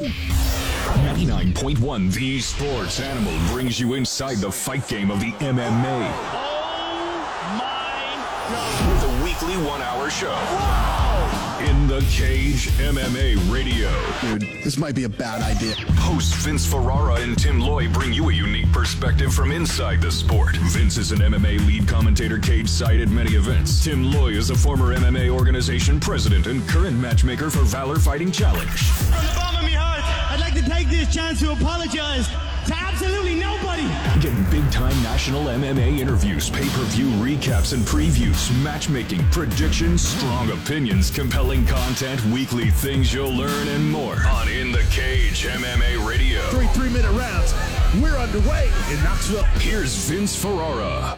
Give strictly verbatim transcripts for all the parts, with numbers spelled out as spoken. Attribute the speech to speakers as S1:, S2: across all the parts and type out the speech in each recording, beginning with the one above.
S1: ninety-nine point one The Sports Animal brings you inside the fight game of the M M A.
S2: Oh my God.
S1: With a weekly one-hour show.
S2: Whoa!
S1: In the Cage M M A Radio.
S3: Dude, this might be a bad idea.
S1: Hosts Vince Ferrara and Tim Loy bring you a unique perspective from inside the sport. Vince is an M M A lead commentator cage-side at many events. Tim Loy is a former M M A organization president and current matchmaker for Valor Fighting Challenge.
S2: From the bottom of my heart, I'd like to take this chance to apologize to absolutely nobody.
S1: Get big-time national M M A interviews, pay-per-view recaps and previews, matchmaking, predictions, strong opinions, compelling content, weekly things you'll learn, and more on In the Cage M M A Radio.
S3: Three three-minute rounds. We're underway in Knoxville.
S1: Here's Vince Ferrara.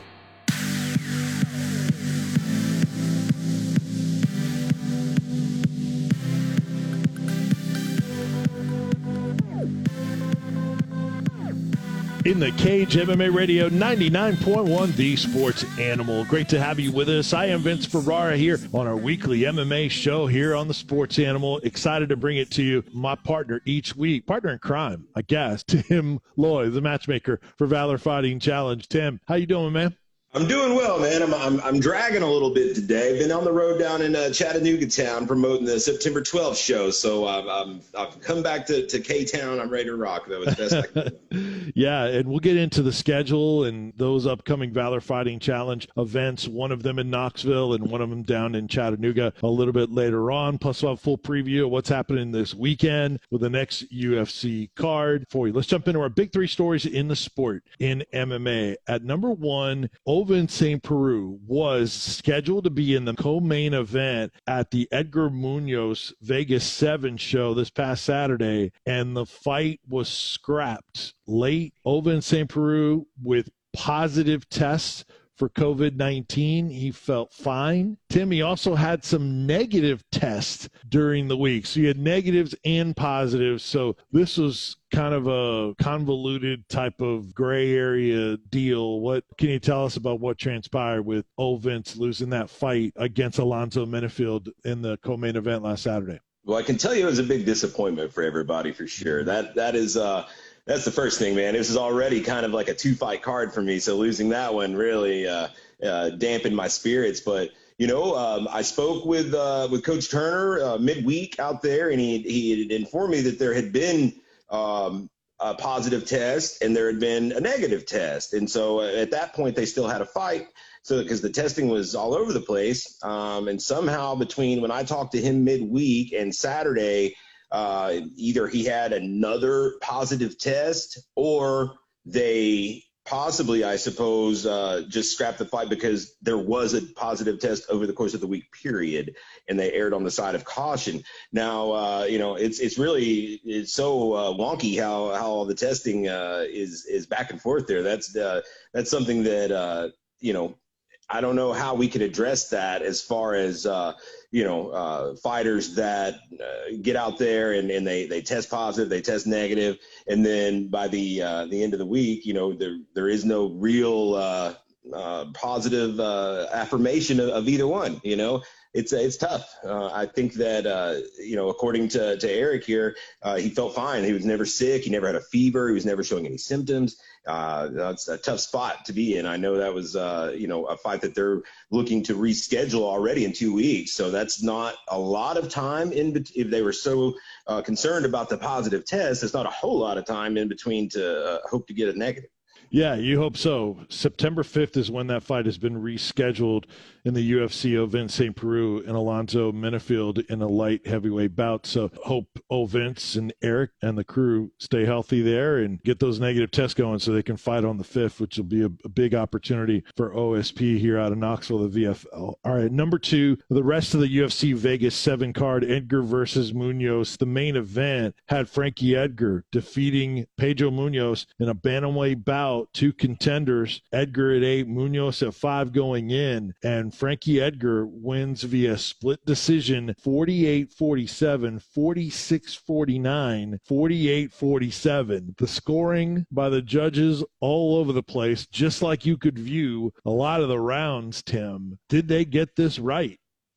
S4: In the Cage M M A Radio, ninety-nine point one The Sports Animal. Great to have you with us. I am Vince Ferrara here on our weekly M M A show here on the Sports Animal. Excited to bring it to you. My partner each week, partner in crime, I guess, Tim Loy, the matchmaker for Valor Fighting Challenge. Tim, how you doing, man?
S5: I'm doing well, man. I'm, I'm I'm dragging a little bit today. Been on the road down in uh, Chattanooga town promoting the September twelfth show. So um, I'm, I've come back to, to K-Town. I'm ready to rock, though, as best I can.
S4: Yeah, and we'll get into the schedule and those upcoming Valor Fighting Challenge events, one of them in Knoxville and one of them down in Chattanooga a little bit later on. Plus, we'll have a full preview of what's happening this weekend with the next U F C card for you. Let's jump into our big three stories in the sport in M M A. At number one, Ovince Saint Preux was scheduled to be in the co-main event at the Edgar Munoz Vegas seven show this past Saturday, and the fight was scrapped late. Ovince Saint Preux with positive tests for COVID nineteen. He felt fine. Tim, he also had some negative tests during the week. So you had negatives and positives. So this was kind of a convoluted type of gray area deal. What can you tell us about what transpired with Ovince losing that fight against Alonzo Menifield in the co-main event last Saturday?
S5: Well, I can tell you it was a big disappointment for everybody for sure. That That is uh, – That's the first thing, man. This is already kind of like a two-fight card for me, so losing that one really uh, uh, dampened my spirits. But, you know, um, I spoke with uh, with Coach Turner uh, midweek out there, and he, he had informed me that there had been um, a positive test and there had been a negative test. And so at that point, they still had a fight. So because the testing was all over the place. Um, and somehow between when I talked to him midweek and Saturday – Uh, either he had another positive test or they possibly, I suppose, uh, just scrapped the fight because there was a positive test over the course of the week period, and they erred on the side of caution. Now, uh, you know, it's it's really it's so uh, wonky how how all the testing uh, is is back and forth there. That's uh, that's something that uh, you know. I don't know how we could address that as far as, uh, you know, uh, fighters that uh, get out there and, and they, they test positive, they test negative, and then by the uh, the end of the week, you know, there there is no real uh, uh, positive uh, affirmation of, of either one. You know, it's it's tough. Uh, I think that, uh, you know, according to, to Eric here, uh, he felt fine. He was never sick. He never had a fever. He was never showing any symptoms. Uh, that's a tough spot to be in. I know that was, uh, you know, a fight that they're looking to reschedule already in two weeks. So that's not a lot of time in bet- if they were so uh, concerned about the positive test, it's not a whole lot of time in between to uh, hope to get a negative.
S4: Yeah, you hope so. September fifth is when that fight has been rescheduled in the U F C. Ovince Saint Preux and Alonzo Menifield in a light heavyweight bout. So hope Ovince and Eric and the crew stay healthy there and get those negative tests going so they can fight on the fifth, which will be a, a big opportunity for O S P here out of Knoxville, the V F L. All right, number two, the rest of the U F C Vegas seven card, Edgar versus Munoz. The main event had Frankie Edgar defeating Pedro Munoz in a bantamweight bout. Two contenders, Edgar at eight, Munoz at five going in, and Frankie Edgar wins via split decision forty-eight forty-seven, forty-six forty-nine, forty-eight forty-seven. The scoring by the judges all over the place, just like you could view a lot of the rounds, Tim. Did they get this right?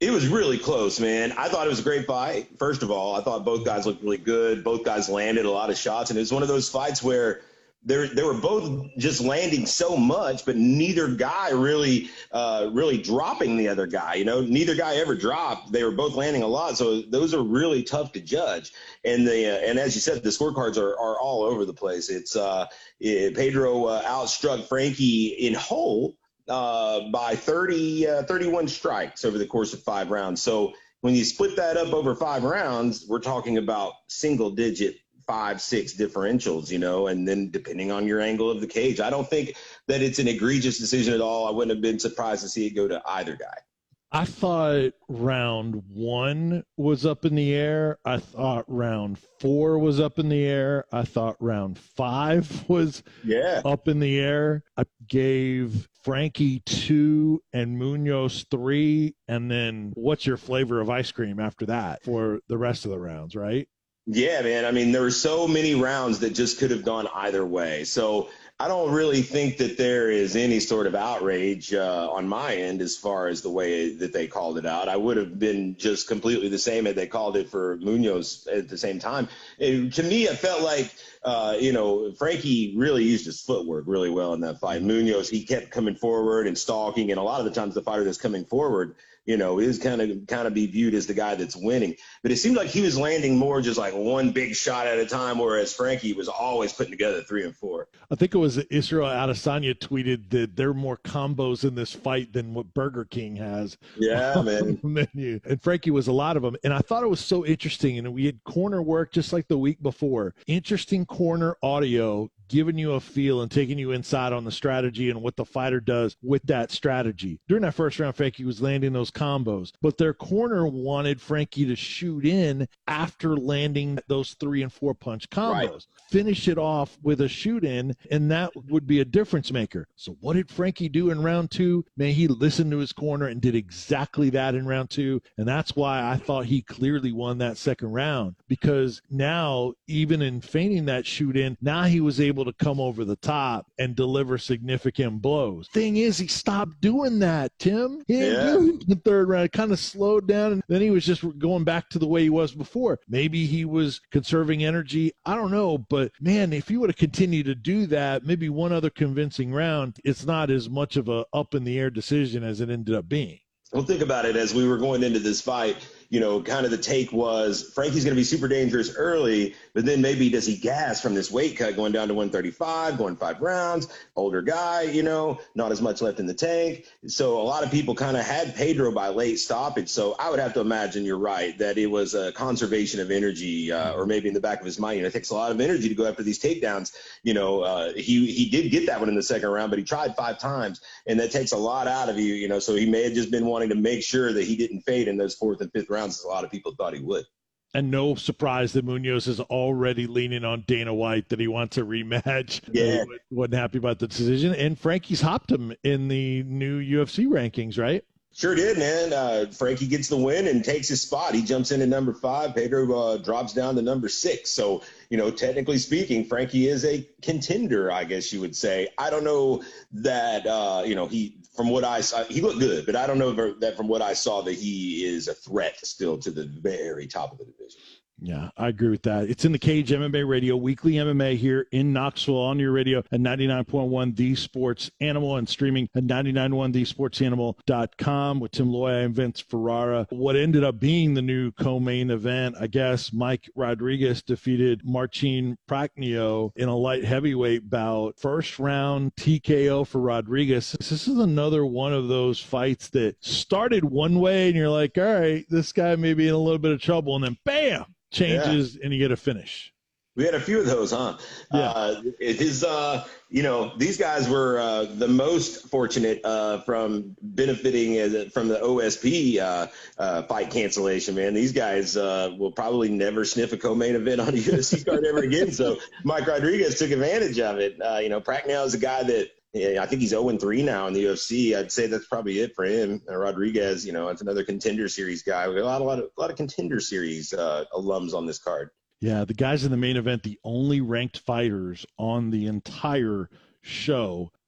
S5: It was really close, man. I thought it was a great fight. First of all, I thought both guys looked really good. Both guys landed a lot of shots, and it was one of those fights where they they were both just landing so much, but neither guy really uh, really dropping the other guy. You know, neither guy ever dropped. They were both landing a lot, so those are really tough to judge. And the uh, and as you said, the scorecards are are all over the place. It's uh, it, Pedro uh, outstruck Frankie in whole uh, by thirty, uh, thirty-one strikes over the course of five rounds. So when you split that up over five rounds, we're talking about single digit five, six differentials, you know, and then depending on your angle of the cage. I don't think that it's an egregious decision at all. I wouldn't have been surprised to see it go to either guy.
S4: I thought round one was up in the air. I thought round four was up in the air. I thought round five was
S5: yeah.
S4: up in the air. I gave Frankie two and Munoz three. And then what's your flavor of ice cream after that for the rest of the rounds, right?
S5: Yeah, man. I mean, there were so many rounds that just could have gone either way. So I don't really think that there is any sort of outrage uh, on my end as far as the way that they called it out. I would have been just completely the same had they called it for Munoz at the same time. It, to me, it felt like, uh, you know, Frankie really used his footwork really well in that fight. Munoz, he kept coming forward and stalking, and a lot of the times the fighter that's coming forward, you know, is kind of kind of be viewed as the guy that's winning. But it seemed like he was landing more just like one big shot at a time, whereas Frankie was always putting together three and four.
S4: I think it was Israel Adesanya tweeted that there are more combos in this fight than what Burger King has.
S5: Yeah, man.
S4: Menu. And Frankie was a lot of them. And I thought it was so interesting. And we had corner work just like the week before. Interesting corner audio, giving you a feel and taking you inside on the strategy and what the fighter does with that strategy. During that first round, Frankie was landing those combos, but their corner wanted Frankie to shoot in after landing those three and four punch combos. Right. Finish it off with a shoot in, and that would be a difference maker. So what did Frankie do in round two? Man, he listened to his corner and did exactly that in round two. And that's why I thought he clearly won that second round, because now, even in feigning that shoot in, now he was able to come over the top and deliver significant blows. Thing is, he stopped doing that, Tim. He didn't
S5: yeah.
S4: do it in the third round. It kind of slowed down, and then he was just going back to the way he was before. Maybe he was conserving energy. I don't know, but man, if he would have continued to do that, maybe one other convincing round, it's not as much of a up in the air decision as it ended up being.
S5: Well, think about it. As we were going into this fight, you know, kind of the take was Frankie's going to be super dangerous early, but then maybe does he gas from this weight cut going down to one thirty-five, going five rounds, older guy, you know, not as much left in the tank. So a lot of people kind of had Pedro by late stoppage. So I would have to imagine you're right, that it was a conservation of energy, uh, or maybe in the back of his mind, you know, it takes a lot of energy to go after these takedowns. You know, uh, he, he did get that one in the second round, but he tried five times, and that takes a lot out of you, you know, so he may have just been wanting to make sure that he didn't fade in those fourth and fifth rounds. A lot of people thought he would.
S4: And no surprise that Munoz is already leaning on Dana White that he wants a rematch.
S5: Yeah.
S4: He wasn't happy about the decision. And Frankie's hopped him in the new U F C rankings, right?
S5: Sure did, man. Uh, Frankie gets the win and takes his spot. He jumps in at number five. Pedro uh, drops down to number six. So, you know, technically speaking, Frankie is a contender, I guess you would say. I don't know that, uh, you know, he, from what I saw, he looked good, but I don't know that from what I saw that he is a threat still to the very top of the division.
S4: Yeah, I agree with that. It's in the Cage M M A Radio, weekly M M A here in Knoxville on your radio at ninety-nine point one The Sports Animal, and streaming at ninety-nine point one the sports animal dot com with Tim Loy and Vince Ferrara. What ended up being the new co-main event, I guess, Mike Rodriguez defeated Marcin Prachnio in a light heavyweight bout. First round T K O for Rodriguez. This is another one of those fights that started one way and you're like, all right, this guy may be in a little bit of trouble, and then bam! Changes, yeah. And you get a finish.
S5: We had a few of those, huh?
S4: Yeah.
S5: Uh, it is, uh, you know, these guys were uh, the most fortunate uh, from benefiting uh, from the O S P uh, uh, fight cancellation, man. These guys uh, will probably never sniff a co-main event on a U F C card ever again. So Mike Rodriguez took advantage of it. Uh, you know, Prachnio is a guy that, yeah, I think he's oh and three now in the U F C. I'd say that's probably it for him. Uh, Rodriguez, you know, it's another Contender Series guy. We got a lot, a lot of, a lot of Contender Series uh, alums on this card.
S4: Yeah, the guys in the main event, the only ranked fighters on the entire show.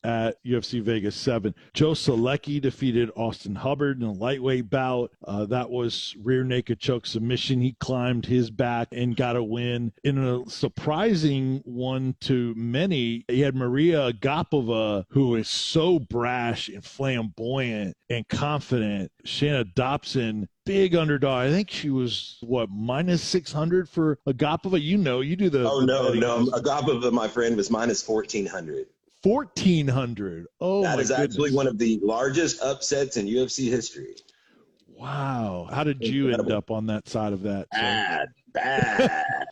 S4: at U F C Vegas seven. Joe Solecki defeated Austin Hubbard in a lightweight bout. Uh, that was rear naked choke submission. He climbed his back and got a win. In a surprising one to many, he had Maria Agapova, who is so brash and flamboyant and confident. Shanna Dobson, big underdog. I think she was, what, minus six hundred for Agapova? You know, you do the.
S5: Oh,
S4: the
S5: no,
S4: betting.
S5: no. Agapova, my friend, was minus fourteen hundred.
S4: fourteen hundred. Oh,
S5: that
S4: my
S5: is actually
S4: goodness.
S5: one of the largest upsets in U F C history.
S4: Wow. How did you end up on that side of that?
S5: Bad, bad,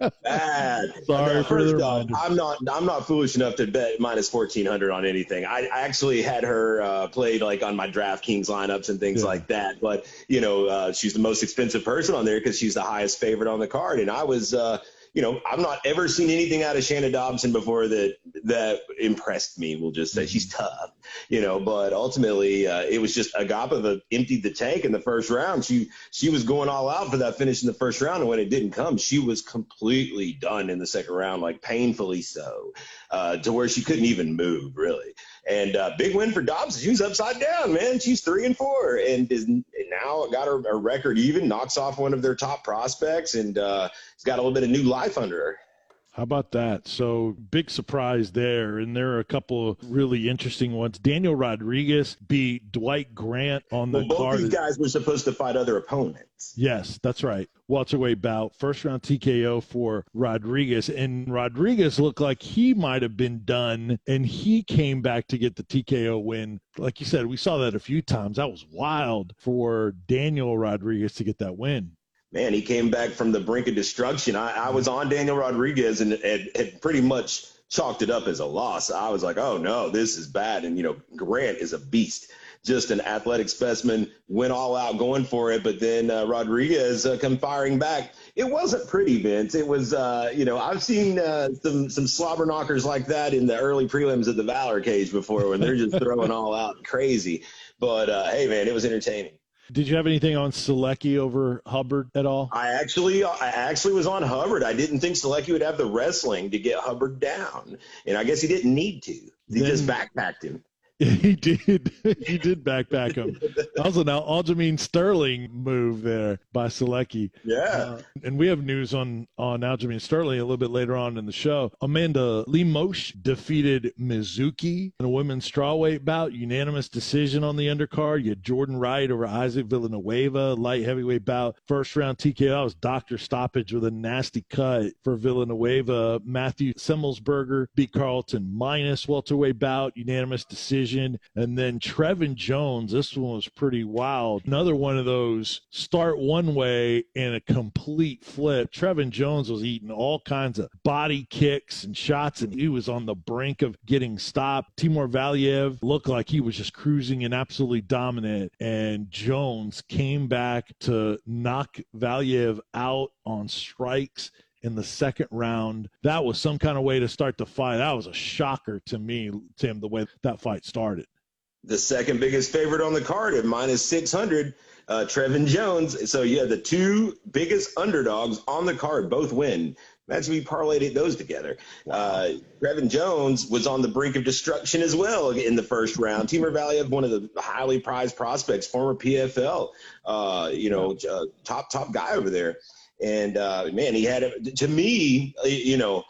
S5: bad.
S4: Sorry
S5: no,
S4: for the
S5: first off,
S4: reminder.
S5: I'm not. I'm not foolish enough to bet minus fourteen hundred on anything. I, I actually had her uh, played like on my DraftKings lineups and things
S4: Yeah.
S5: like that. But you know, uh, she's the most expensive person on there because she's the highest favorite on the card. And I was. Uh, You know, I've not ever seen anything out of Shanna Dobson before that that impressed me. We'll just say she's tough, you know. But ultimately, uh, it was just Agapova emptied the tank in the first round. She she was going all out for that finish in the first round, and when it didn't come, she was completely done in the second round, like painfully so, uh, to where she couldn't even move really. And uh, big win for Dobson. She was upside down, man. She's three and four, and is now got her, her record even. Knocks off one of their top prospects, and uh, has got a little bit of new life under her.
S4: How about that? So big surprise there. And there are a couple of really interesting ones. Daniel Rodriguez beat Dwight Grant on the
S5: Well, both
S4: card.
S5: these guys were supposed to fight other opponents.
S4: Yes, that's right. Welterweight bout, first round T K O for Rodriguez. And Rodriguez looked like he might have been done, and he came back to get the T K O win. Like you said, we saw that a few times. That was wild for Daniel Rodriguez to get that win.
S5: Man, he came back from the brink of destruction. I, I was on Daniel Rodriguez and had, had pretty much chalked it up as a loss. I was like, oh, no, this is bad. And, you know, Grant is a beast, just an athletic specimen, went all out going for it. But then uh, Rodriguez uh, come firing back. It wasn't pretty, Vince. It was, uh, you know, I've seen uh, some some slobber knockers like that in the early prelims of the Valor Cage before when they're just throwing all out crazy. But, uh, hey, man, it was entertaining.
S4: Did you have anything on Selecki over Hubbard at all?
S5: I actually, I actually was on Hubbard. I didn't think Selecki would have the wrestling to get Hubbard down, and I guess he didn't need to. He
S4: Then-
S5: just backpacked him.
S4: He did. He did backpack him. That was an Aljamain Sterling move there by Selecki.
S5: Yeah.
S4: Uh, and we have news on, on Aljamain Sterling a little bit later on in the show. Amanda Lemos defeated Mizuki in a women's strawweight bout. Unanimous decision on the undercard. You had Jordan Wright over Isaac Villanueva, light heavyweight bout. First round T K O. That was doctor stoppage with a nasty cut for Villanueva. Matthew Semmelsberger beat Carlton Minus welterweight bout. Unanimous decision. And then Trevin Jones, this one was pretty wild. Another one of those start one way and a complete flip. Trevin Jones was eating all kinds of body kicks and shots, and he was on the brink of getting stopped. Timur Valiev looked like he was just cruising and absolutely dominant, and Jones came back to knock Valiev out on strikes in the second round. That was some kind of way to start the fight. That was a shocker to me, Tim, the way that fight started.
S5: The second biggest favorite on the card at minus six hundred, uh, Trevin Jones. So, yeah, the two biggest underdogs on the card both win. Imagine we parlayed those together. Uh, Trevin Jones was on the brink of destruction as well in the first round. Timur Valiev, one of the highly prized prospects, former P F L, uh, you know, uh, top, top guy over there. And, uh, man, he had it. To me, you know,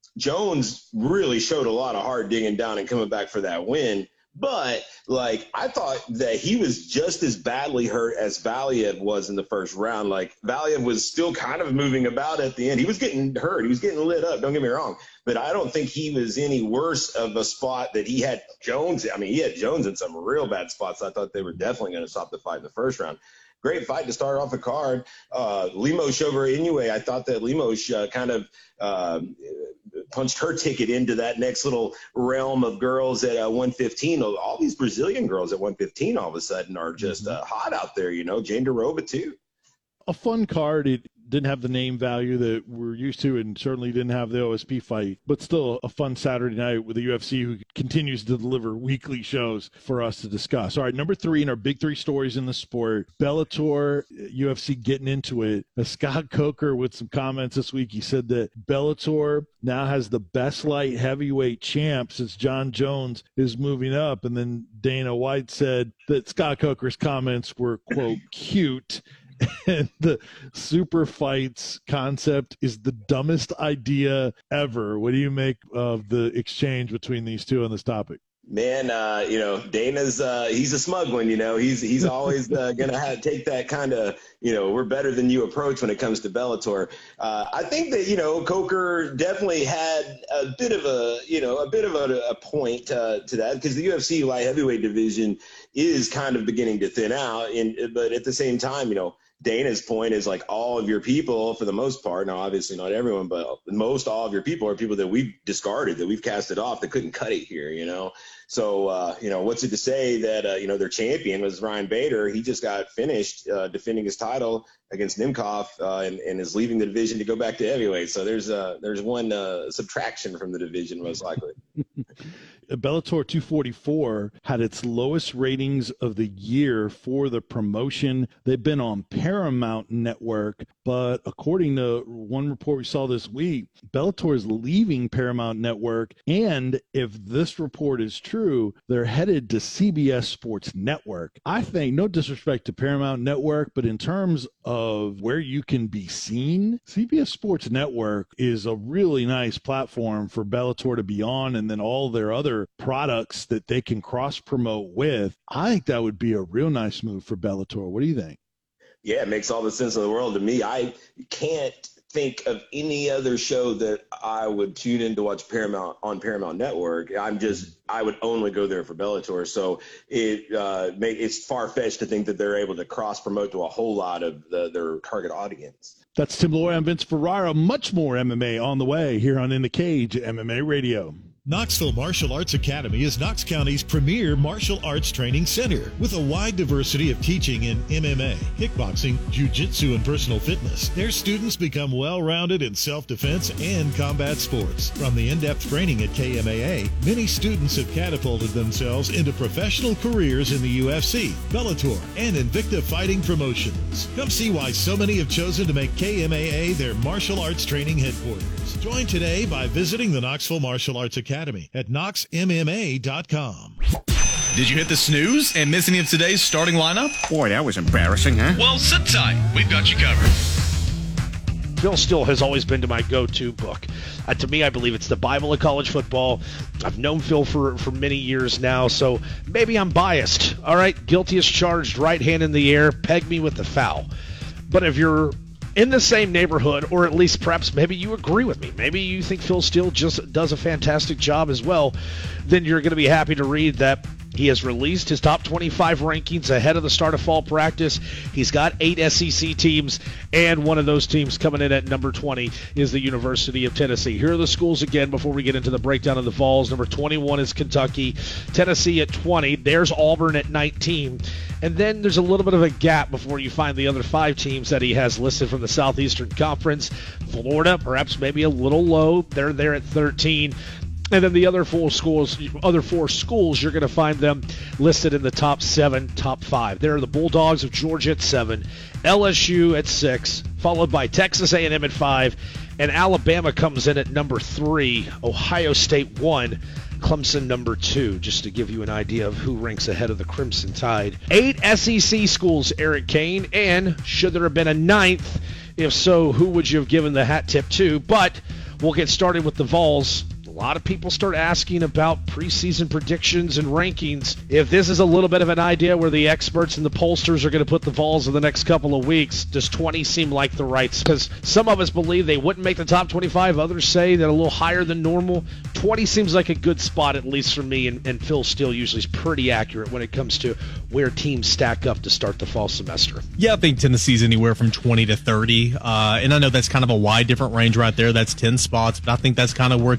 S5: Jones really showed a lot of hard digging down and coming back for that win. But, like, I thought that he was just as badly hurt as Valiev was in the first round. Like, Valiev was still kind of moving about at the end. He was getting hurt. He was getting lit up. Don't get me wrong. But I don't think he was any worse of a spot that he had Jones. I mean, he had Jones in some real bad spots. I thought they were definitely going to stop the fight in the first round. Great fight to start off the card. Uh, Lemos over Inoue. I thought that Lemos uh, kind of uh, punched her ticket into that next little realm of girls at uh, one fifteen. All these Brazilian girls at one fifteen all of a sudden are just uh, hot out there, you know. Jane Derova, too.
S4: A fun card. It didn't have the name value that we're used to, and certainly didn't have the O S P fight, but still a fun Saturday night with the U F C, who continues to deliver weekly shows for us to discuss. All right, number three in our big three stories in the sport, Bellator, U F C getting into it. Uh, Scott Coker with some comments this week. He said that Bellator now has the best light heavyweight champ since John Jones is moving up. And then Dana White said that Scott Coker's comments were, quote, cute. And the super fights concept is the dumbest idea ever. What do you make of the exchange between these two on this topic?
S5: Man, uh, you know, Dana's, uh, he's a smug one, you know, he's, he's always uh, going to have take that kind of, you know, we're better than you approach when it comes to Bellator. Uh, I think that, you know, Coker definitely had a bit of a, you know, a bit of a, a point uh, to that, because the U F C light heavyweight division is kind of beginning to thin out. And, but at the same time, you know, Dana's point is like all of your people, for the most part, now obviously not everyone, but most all of your people are people that we've discarded, that we've casted off, that couldn't cut it here, you know. So, uh, you know, what's it to say that, uh, you know, their champion was Ryan Bader. He just got finished uh, defending his title against Nemkov uh, and, and is leaving the division to go back to heavyweight. So there's uh, there's one uh, subtraction from the division, most likely.
S4: Bellator two forty-four had its lowest ratings of the year for the promotion. They've been on Paramount Network, but according to one report we saw this week, Bellator is leaving Paramount Network, and if this report is true, they're headed to C B S Sports Network. I think, no disrespect to Paramount Network, but in terms of where you can be seen, C B S Sports Network is a really nice platform for Bellator to be on, and then all their other products that they can cross-promote with. I think that would be a real nice move for Bellator. What do you think?
S5: Yeah, it makes all the sense in the world to me. I can't think of any other show that I would tune in to watch Paramount on Paramount Network. I'm just, I would only go there for Bellator. So it uh, may, it's far-fetched to think that they're able to cross-promote to a whole lot of the, their target audience.
S4: That's Tim Loy. I'm Vince Ferrara. Much more M M A on the way here on In the Cage, M M A Radio.
S6: Knoxville Martial Arts Academy is Knox County's premier martial arts training center with a wide diversity of teaching in M M A, kickboxing, jiu-jitsu, and personal fitness. Their students become well-rounded in self-defense and combat sports. From the in-depth training at K M A A, many students have catapulted themselves into professional careers in the U F C, Bellator, and Invicta Fighting Promotions. Come see why so many have chosen to make K M A A their martial arts training headquarters. Join today by visiting the Knoxville Martial Arts Academy at knox m m a dot com.
S7: Did you hit the snooze and miss any of today's starting lineup?
S3: Boy, that was embarrassing, huh?
S7: Well, sit tight. We've got you covered.
S8: Phil Steele has always been to my go-to book. Uh, to me, I believe it's the Bible of college football. I've known Phil for, for many years now, so maybe I'm biased. All right, guilty as charged, right hand in the air, peg me with the foul. But if you're in the same neighborhood, or at least perhaps maybe you agree with me, maybe you think Phil Steele just does a fantastic job as well, then you're going to be happy to read that he has released his top twenty-five rankings ahead of the start of fall practice. He's got eight S E C teams, and one of those teams coming in at number twenty is the University of Tennessee. Here are the schools again before we get into the breakdown of the Vols. Number twenty-one is Kentucky, Tennessee at twenty. There's Auburn at nineteen. And then there's a little bit of a gap before you find the other five teams that he has listed from the Southeastern Conference. Florida, perhaps maybe a little low. They're there at thirteen. And then the other four schools, other four schools, you're going to find them listed in the top seven, top five. There are the Bulldogs of Georgia at seven, L S U at six, followed by Texas A and M at five, and Alabama comes in at number three, Ohio State one, Clemson number two, just to give you an idea of who ranks ahead of the Crimson Tide. Eight S E C schools, Eric Kane, and should there have been a ninth? If so, who would you have given the hat tip to? But we'll get started with the Vols. A lot of people start asking about preseason predictions and rankings. If this is a little bit of an idea where the experts and the pollsters are going to put the Vols in the next couple of weeks, does twenty seem like the right? Because some of us believe they wouldn't make the top twenty-five. Others say that a little higher than normal. twenty seems like a good spot, at least for me, and, and Phil Steele usually is pretty accurate when it comes to where teams stack up to start the fall semester.
S9: Yeah, I think Tennessee's anywhere from twenty to thirty. Uh, and I know that's kind of a wide different range right there. That's ten spots, but I think that's kind of where Tennessee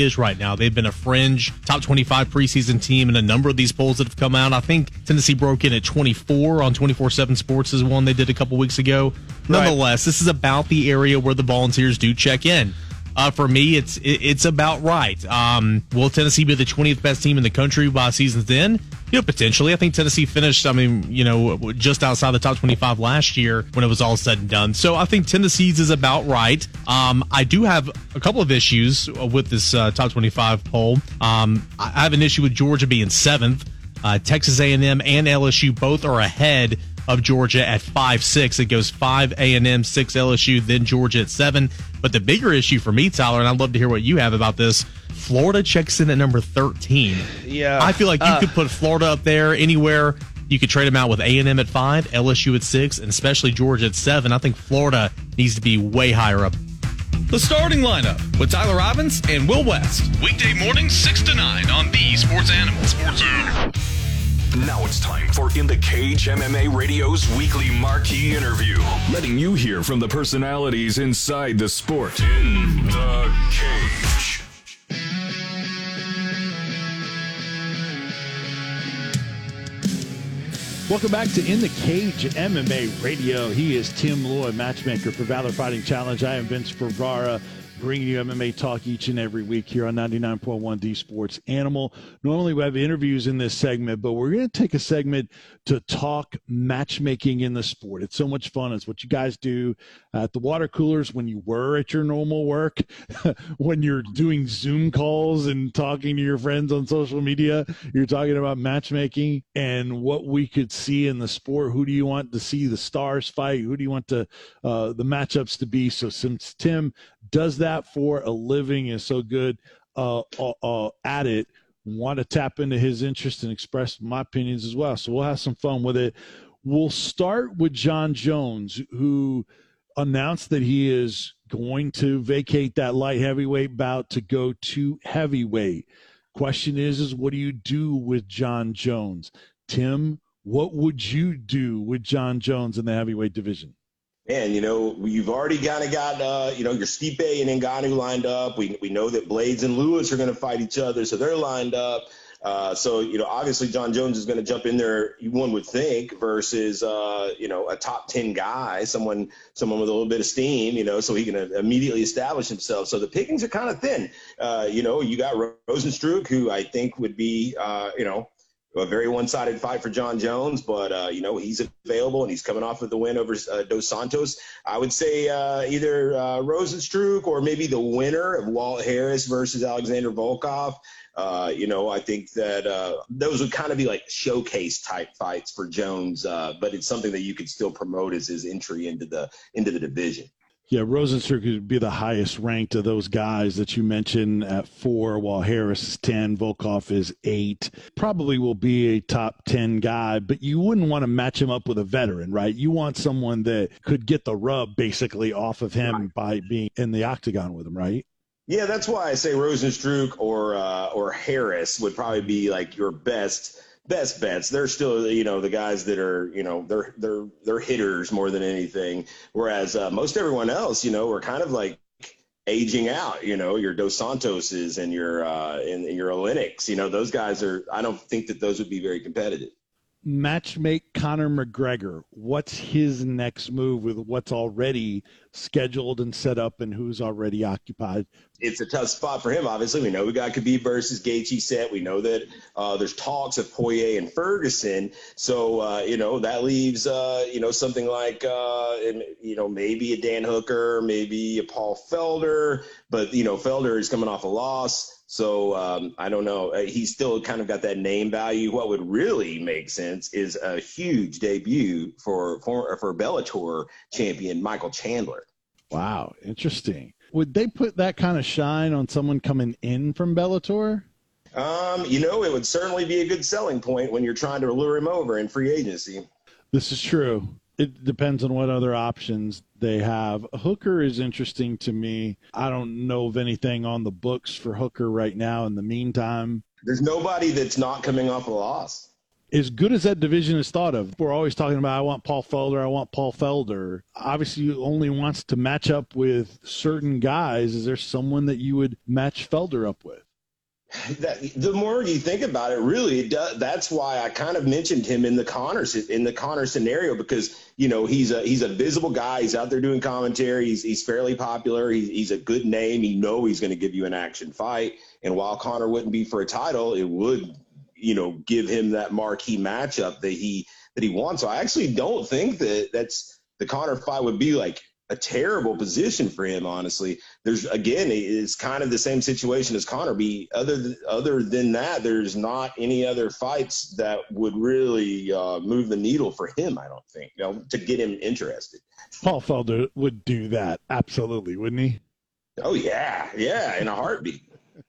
S9: is right now. They've been a fringe top twenty-five preseason team in a number of these polls that have come out. I think Tennessee broke in at twenty-four on twenty-four seven Sports is one they did a couple weeks ago. Nonetheless, right. This is about the area where the Volunteers do check in. Uh, for me, it's it, it's about right. Um, will Tennessee be the twentieth best team in the country by season's end? You know, potentially. I think Tennessee finished, I mean, you know, just outside the top twenty-five last year when it was all said and done. So I think Tennessee's is about right. Um, I do have a couple of issues with this uh, top twenty-five poll. Um, I have an issue with Georgia being seventh. Uh, Texas A and M and L S U both are ahead of Georgia at five six. It goes five A and M, six L S U, then Georgia at seven. But the bigger issue for me, Tyler, and I'd love to hear what you have about this, Florida checks in at number thirteen.
S8: Yeah,
S9: I feel like you
S8: uh,
S9: could put Florida up there anywhere. You could trade them out with A and M at five, L S U at six, and especially Georgia at seven. I think Florida needs to be way higher up.
S7: The starting lineup with Tyler Robbins and Will West. Weekday mornings six to nine on the Sports Animal. Sports Animal.
S1: Now it's time for In the Cage M M A Radio's weekly marquee interview, letting you hear from the personalities inside the sport. In the Cage.
S4: Welcome back to In the Cage M M A Radio. He is Tim Loy, matchmaker for Valor Fighting Challenge. I am Vince Ferrara, bringing you M M A talk each and every week here on ninety-nine point one D Sports Animal. Normally we have interviews in this segment, but we're going to take a segment to talk matchmaking in the sport. It's so much fun. It's what you guys do at the water coolers when you were at your normal work, when you're doing Zoom calls and talking to your friends on social media. You're talking about matchmaking and what we could see in the sport. Who do you want to see the stars fight? Who do you want to uh, the matchups to be? So since Tim does that for a living, is so good uh, uh, uh, at it, want to tap into his interest and express my opinions as well. So we'll have some fun with it. We'll start with Jon Jones, who announced that he is going to vacate that light heavyweight bout to go to heavyweight. Question is, is what do you do with Jon Jones? Tim, what would you do with Jon Jones in the heavyweight division?
S5: Man, you know, you've already kind of got, uh, you know, your Stipe and Ngannou lined up. We we know that Blades and Lewis are going to fight each other, so they're lined up. Uh, so, you know, obviously Jon Jones is going to jump in there, one would think, versus, uh, you know, a top ten guy, someone someone with a little bit of steam, you know, so he can immediately establish himself. So the pickings are kind of thin. Uh, you know, you got Rozenstruik, who I think would be, uh, you know, a very one-sided fight for Jon Jones, but, uh, you know, he's available and he's coming off of the win over uh, Dos Santos. I would say uh, either uh, Rozenstruik or maybe the winner of Walt Harris versus Alexander Volkov. Uh, you know, I think that uh, those would kind of be like showcase type fights for Jones, uh, but it's something that you could still promote as his entry into the into the division.
S4: Yeah, Rozenstruik would be the highest ranked of those guys that you mentioned at four, while Harris is ten, Volkov is eight. Probably will be a top ten guy, but you wouldn't want to match him up with a veteran, right? You want someone that could get the rub basically off of him right. by being in the octagon with him, right?
S5: Yeah, that's why I say Rozenstruik or uh, or Harris would probably be like your best best bets. They're still, you know, the guys that are, you know, they're they're they're hitters more than anything. Whereas uh, most everyone else, you know, are kind of like aging out. You know, your Dos Santoses and your uh, and, and your Olynyks. You know, those guys are. I don't think that those would be very competitive.
S4: Matchmake Conor McGregor. What's his next move with what's already scheduled and set up and who's already occupied?
S5: It's a tough spot for him, obviously. We know we got Khabib versus Gaethje set. We know that uh, there's talks of Poirier and Ferguson. So, uh, you know, that leaves, uh, you know, something like, uh, you know, maybe a Dan Hooker, maybe a Paul Felder. But, you know, Felder is coming off a loss. So um, I don't know. He's still kind of got that name value. What would really make sense is a huge debut for for, for Bellator champion Michael Chandler.
S4: Wow, interesting. Would they put that kind of shine on someone coming in from Bellator?
S5: Um, you know, it would certainly be a good selling point when you're trying to lure him over in free agency.
S4: This is true. It depends on what other options they have. Hooker is interesting to me. I don't know of anything on the books for Hooker right now in the meantime.
S5: There's nobody that's not coming off a loss.
S4: As good as that division is thought of, we're always talking about, I want Paul Felder, I want Paul Felder. Obviously, you only wants to match up with certain guys. Is there someone that you would match Felder up with?
S5: That, the more you think about it, really, it does, that's why I kind of mentioned him in the Conor in the Conor scenario, because you know he's a he's a visible guy. He's out there doing commentary. He's he's fairly popular. He's he's a good name. You know he's going to give you an action fight. And while Conor wouldn't be for a title, it would, you know, give him that marquee matchup that he that he wants. So I actually don't think that that's the Conor fight would be like a terrible position for him, honestly. There's, again, it's kind of the same situation as Conor. Be other th- other than that, there's not any other fights that would really uh, move the needle for him, I don't think, you know, to get him interested.
S4: Paul Felder would do that, absolutely, wouldn't he?
S5: Oh, yeah, yeah, in a heartbeat.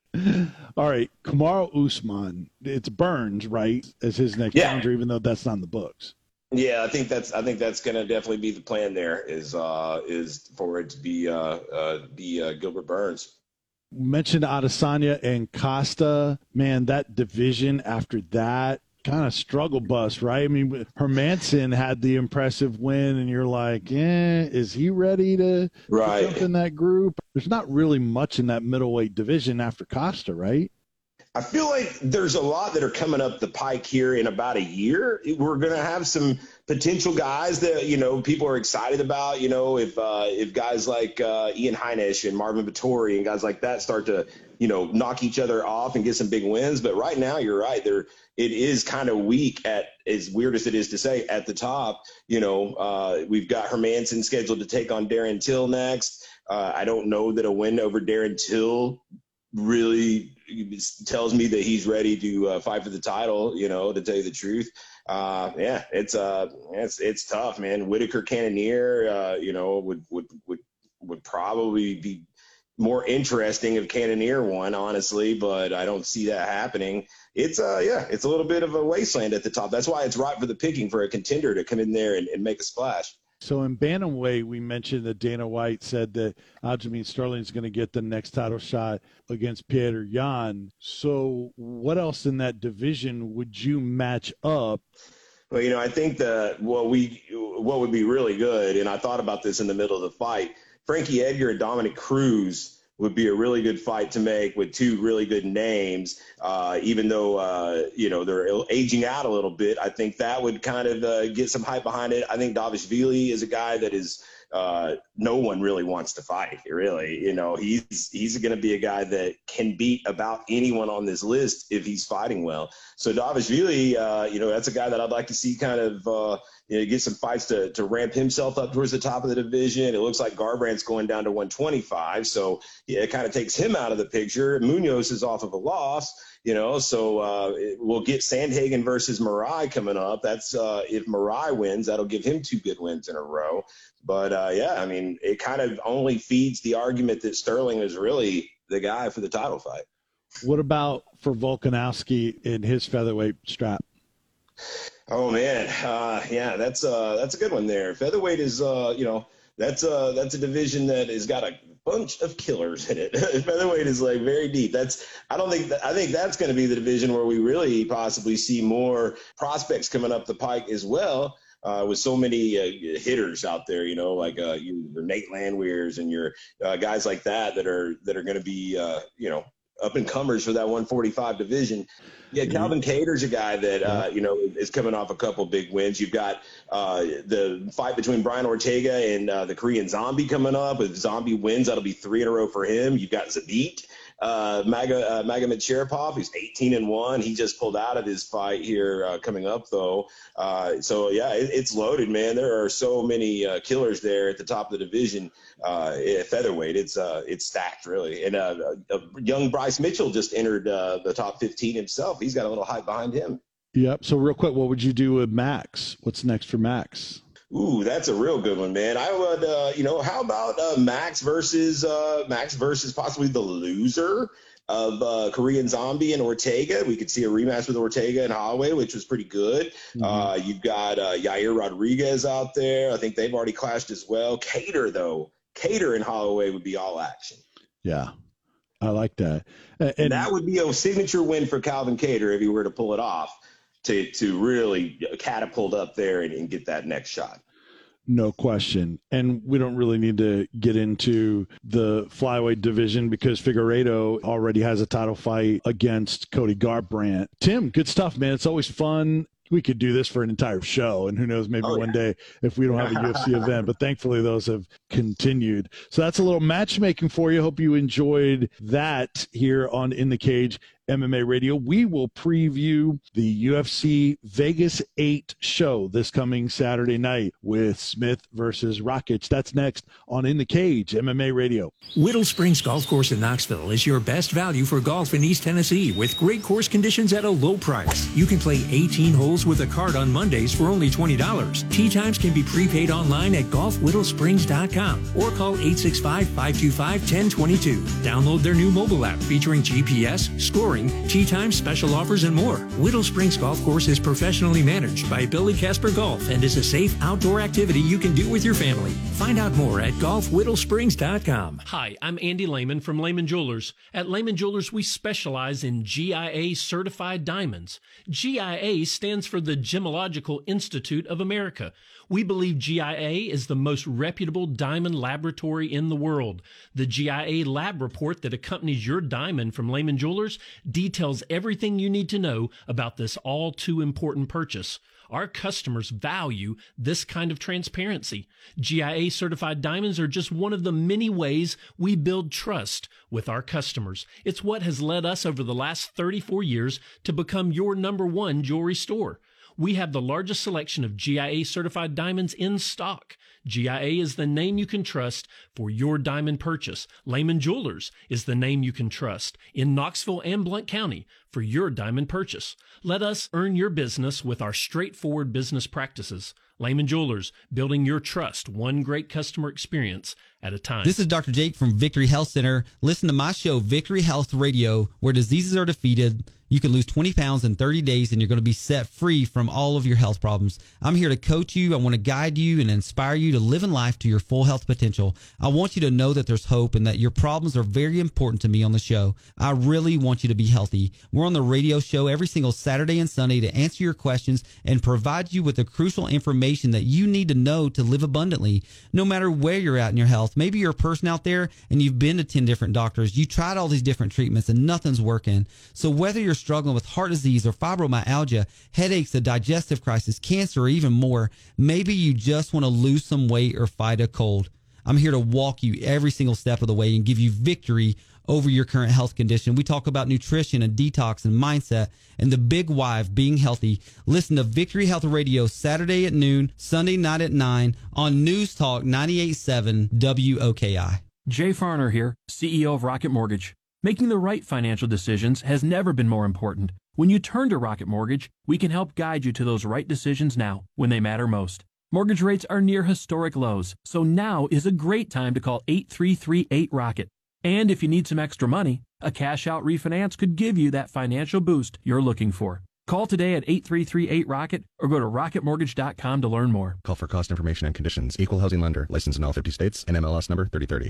S4: All right, Kamaru Usman, it's Burns, right, as his next
S5: yeah.
S4: challenger, even though that's not in the books.
S5: Yeah, I think that's I think that's going to definitely be the plan. There is uh, is for it to be uh, uh, be uh, Gilbert Burns.
S4: Mentioned Adesanya and Costa. Man, that division after that kind of struggle bus, right? I mean, Hermanson had the impressive win, and you're like, eh, is he ready to,
S5: right.
S4: to jump in that group? There's not really much in that middleweight division after Costa, right?
S5: I feel like there's a lot that are coming up the pike here in about a year. We're going to have some potential guys that, you know, people are excited about, you know, if uh, if guys like uh, Ian Heinisch and Marvin Vettori and guys like that start to, you know, knock each other off and get some big wins. But right now, you're right. There, it is kind of weak at, as weird as it is to say, at the top. You know, uh, we've got Hermanson scheduled to take on Darren Till next. Uh, I don't know that a win over Darren Till really tells me that he's ready to uh, fight for the title, you know, to tell you the truth. Uh, yeah, it's uh, it's it's tough, man. Whitaker Cannonier, uh, you know, would, would, would, would probably be more interesting if Cannonier won, honestly, but I don't see that happening. It's uh, yeah, it's a little bit of a wasteland at the top. That's why it's ripe for the picking for a contender to come in there and, and make a splash.
S4: So in bantamweight, we mentioned that Dana White said that Aljamain Sterling is going to get the next title shot against Petr Yan. So what else in that division would you match up?
S5: Well, you know, I think that what we what would be really good, and I thought about this in the middle of the fight, Frankie Edgar and Dominic Cruz would be a really good fight to make with two really good names. Uh, even though, uh, you know, they're aging out a little bit, I think that would kind of uh, get some hype behind it. I think Dvalishvili is a guy that is uh, no one really wants to fight, really. You know, he's he's going to be a guy that can beat about anyone on this list if he's fighting well. So Dvalishvili, uh, you know, that's a guy that I'd like to see kind of uh, you know, get some fights to, to ramp himself up towards the top of the division. It looks like Garbrandt's going down to one twenty-five, so yeah, it kind of takes him out of the picture. Munoz is off of a loss, you know, so uh, it, we'll get Sandhagen versus Marai coming up. That's uh, if Marai wins, that'll give him two good wins in a row. But, uh, yeah, I mean, it kind of only feeds the argument that Sterling is really the guy for the title fight.
S4: What about for Volkanovski in his featherweight strap?
S5: Oh man, uh, yeah, that's uh, that's a good one there. Featherweight is, uh, you know, that's uh, that's a division that has got a bunch of killers in it. Featherweight is like very deep. That's I don't think that, I think that's going to be the division where we really possibly see more prospects coming up the pike as well. Uh, with so many uh, hitters out there, you know, like uh, you, your Nate Landweers and your uh, guys like that that are that are going to be, uh, you know, up and comers for that one forty-five division. Yeah, Calvin Kattar's a guy that, uh, you know, is coming off a couple big wins. You've got uh, the fight between Brian Ortega and uh, the Korean Zombie coming up. If Zombie wins, that'll be three in a row for him. You've got Zabit, uh, Maga, uh, Magomed Sharipov, who's eighteen and one. He just pulled out of his fight here uh, coming up, though. Uh, so, yeah, it, it's loaded, man. There are so many uh, killers there at the top of the division. Uh, featherweight, it's uh, it's stacked, really. And uh, uh, young Bryce Mitchell just entered uh, the top fifteen himself. He's got a little hype behind him.
S4: Yep. So real quick, what would you do with Max? What's next for Max?
S5: Ooh, that's a real good one, man. I would, uh, you know, how about uh, Max versus uh, Max versus possibly the loser of uh, Korean Zombie and Ortega? We could see a rematch with Ortega and Holloway, which was pretty good. Mm-hmm. Uh, you've got uh, Yair Rodriguez out there. I think they've already clashed as well. Kattar, though, Kattar and Holloway would be all action.
S4: Yeah. I like that. And,
S5: and that would be a signature win for Calvin Kattar if he were to pull it off. to to really catapult up there and, and get that next shot.
S4: No question. And we don't really need to get into the flyweight division because Figueiredo already has a title fight against Cody Garbrandt. Tim, good stuff, man. It's always fun. We could do this for an entire show, and who knows, maybe oh, yeah. one day if we don't have a U F C event. But thankfully, those have continued. So that's a little matchmaking for you. Hope you enjoyed that here on In the Cage M M A Radio. We will preview the U F C Vegas eight show this coming Saturday night with Smith versus Rakic. That's next on In the Cage M M A Radio.
S10: Whittle Springs Golf Course in Knoxville is your best value for golf in East Tennessee with great course conditions at a low price. You can play eighteen holes with a cart on Mondays for only twenty dollars. Tee times can be prepaid online at golf whittle springs dot com or call eight six five, five two five, one zero two two. Download their new mobile app featuring G P S, scoring, tee times, special offers, and more. Whittle Springs Golf Course is professionally managed by Billy Casper Golf and is a safe outdoor activity you can do with your family. Find out more at golf whittle springs dot com.
S11: Hi, I'm Andy Lehman from Lehman Jewelers. At Lehman Jewelers, we specialize in G I A certified diamonds. G I A stands for the Gemological Institute of America. We believe G I A is the most reputable diamond laboratory in the world. The G I A lab report that accompanies your diamond from Lehman Jewelers details everything you need to know about this all too important purchase. Our customers value this kind of transparency. G I A certified diamonds are just one of the many ways we build trust with our customers. It's what has led us over the last thirty-four years to become your number one jewelry store. We have the largest selection of G I A certified diamonds in stock. G I A is the name you can trust for your diamond purchase. Lehman Jewelers is the name you can trust in Knoxville and Blount County for your diamond purchase. Let us earn your business with our straightforward business practices. Lehman Jewelers, building your trust, one great customer experience at a time.
S12: This is Doctor Jake from Victory Health Center. Listen to my show, Victory Health Radio, where diseases are defeated. You can lose twenty pounds in thirty days, and you're going to be set free from all of your health problems. I'm here to coach you. I want to guide you and inspire you to live in life to your full health potential. I want you to know that there's hope and that your problems are very important to me on the show. I really want you to be healthy. We're on the radio show every single Saturday and Sunday to answer your questions and provide you with the crucial information that you need to know to live abundantly, no matter where you're at in your health. Maybe you're a person out there and you've been to ten different doctors. You tried all these different treatments and nothing's working. So whether you're struggling with heart disease or fibromyalgia, headaches, a digestive crisis, cancer, or even more, maybe you just want to lose some weight or fight a cold. I'm here to walk you every single step of the way and give you victory over your current health condition. We talk about nutrition and detox and mindset and the big why of being healthy. Listen to Victory Health Radio Saturday at noon, Sunday night at nine on News Talk ninety-eight point seven W O K I.
S13: Jay Farner here, C E O of Rocket Mortgage. Making the right financial decisions has never been more important. When you turn to Rocket Mortgage, we can help guide you to those right decisions now when they matter most. Mortgage rates are near historic lows, so now is a great time to call eight three three eight ROCKET. And if you need some extra money, a cash-out refinance could give you that financial boost you're looking for. Call today at eight three three eight ROCKET or go to rocket mortgage dot com to learn more.
S14: Call for cost information and conditions. Equal housing lender. Licensed in all fifty states. And M L S number thirty thirty.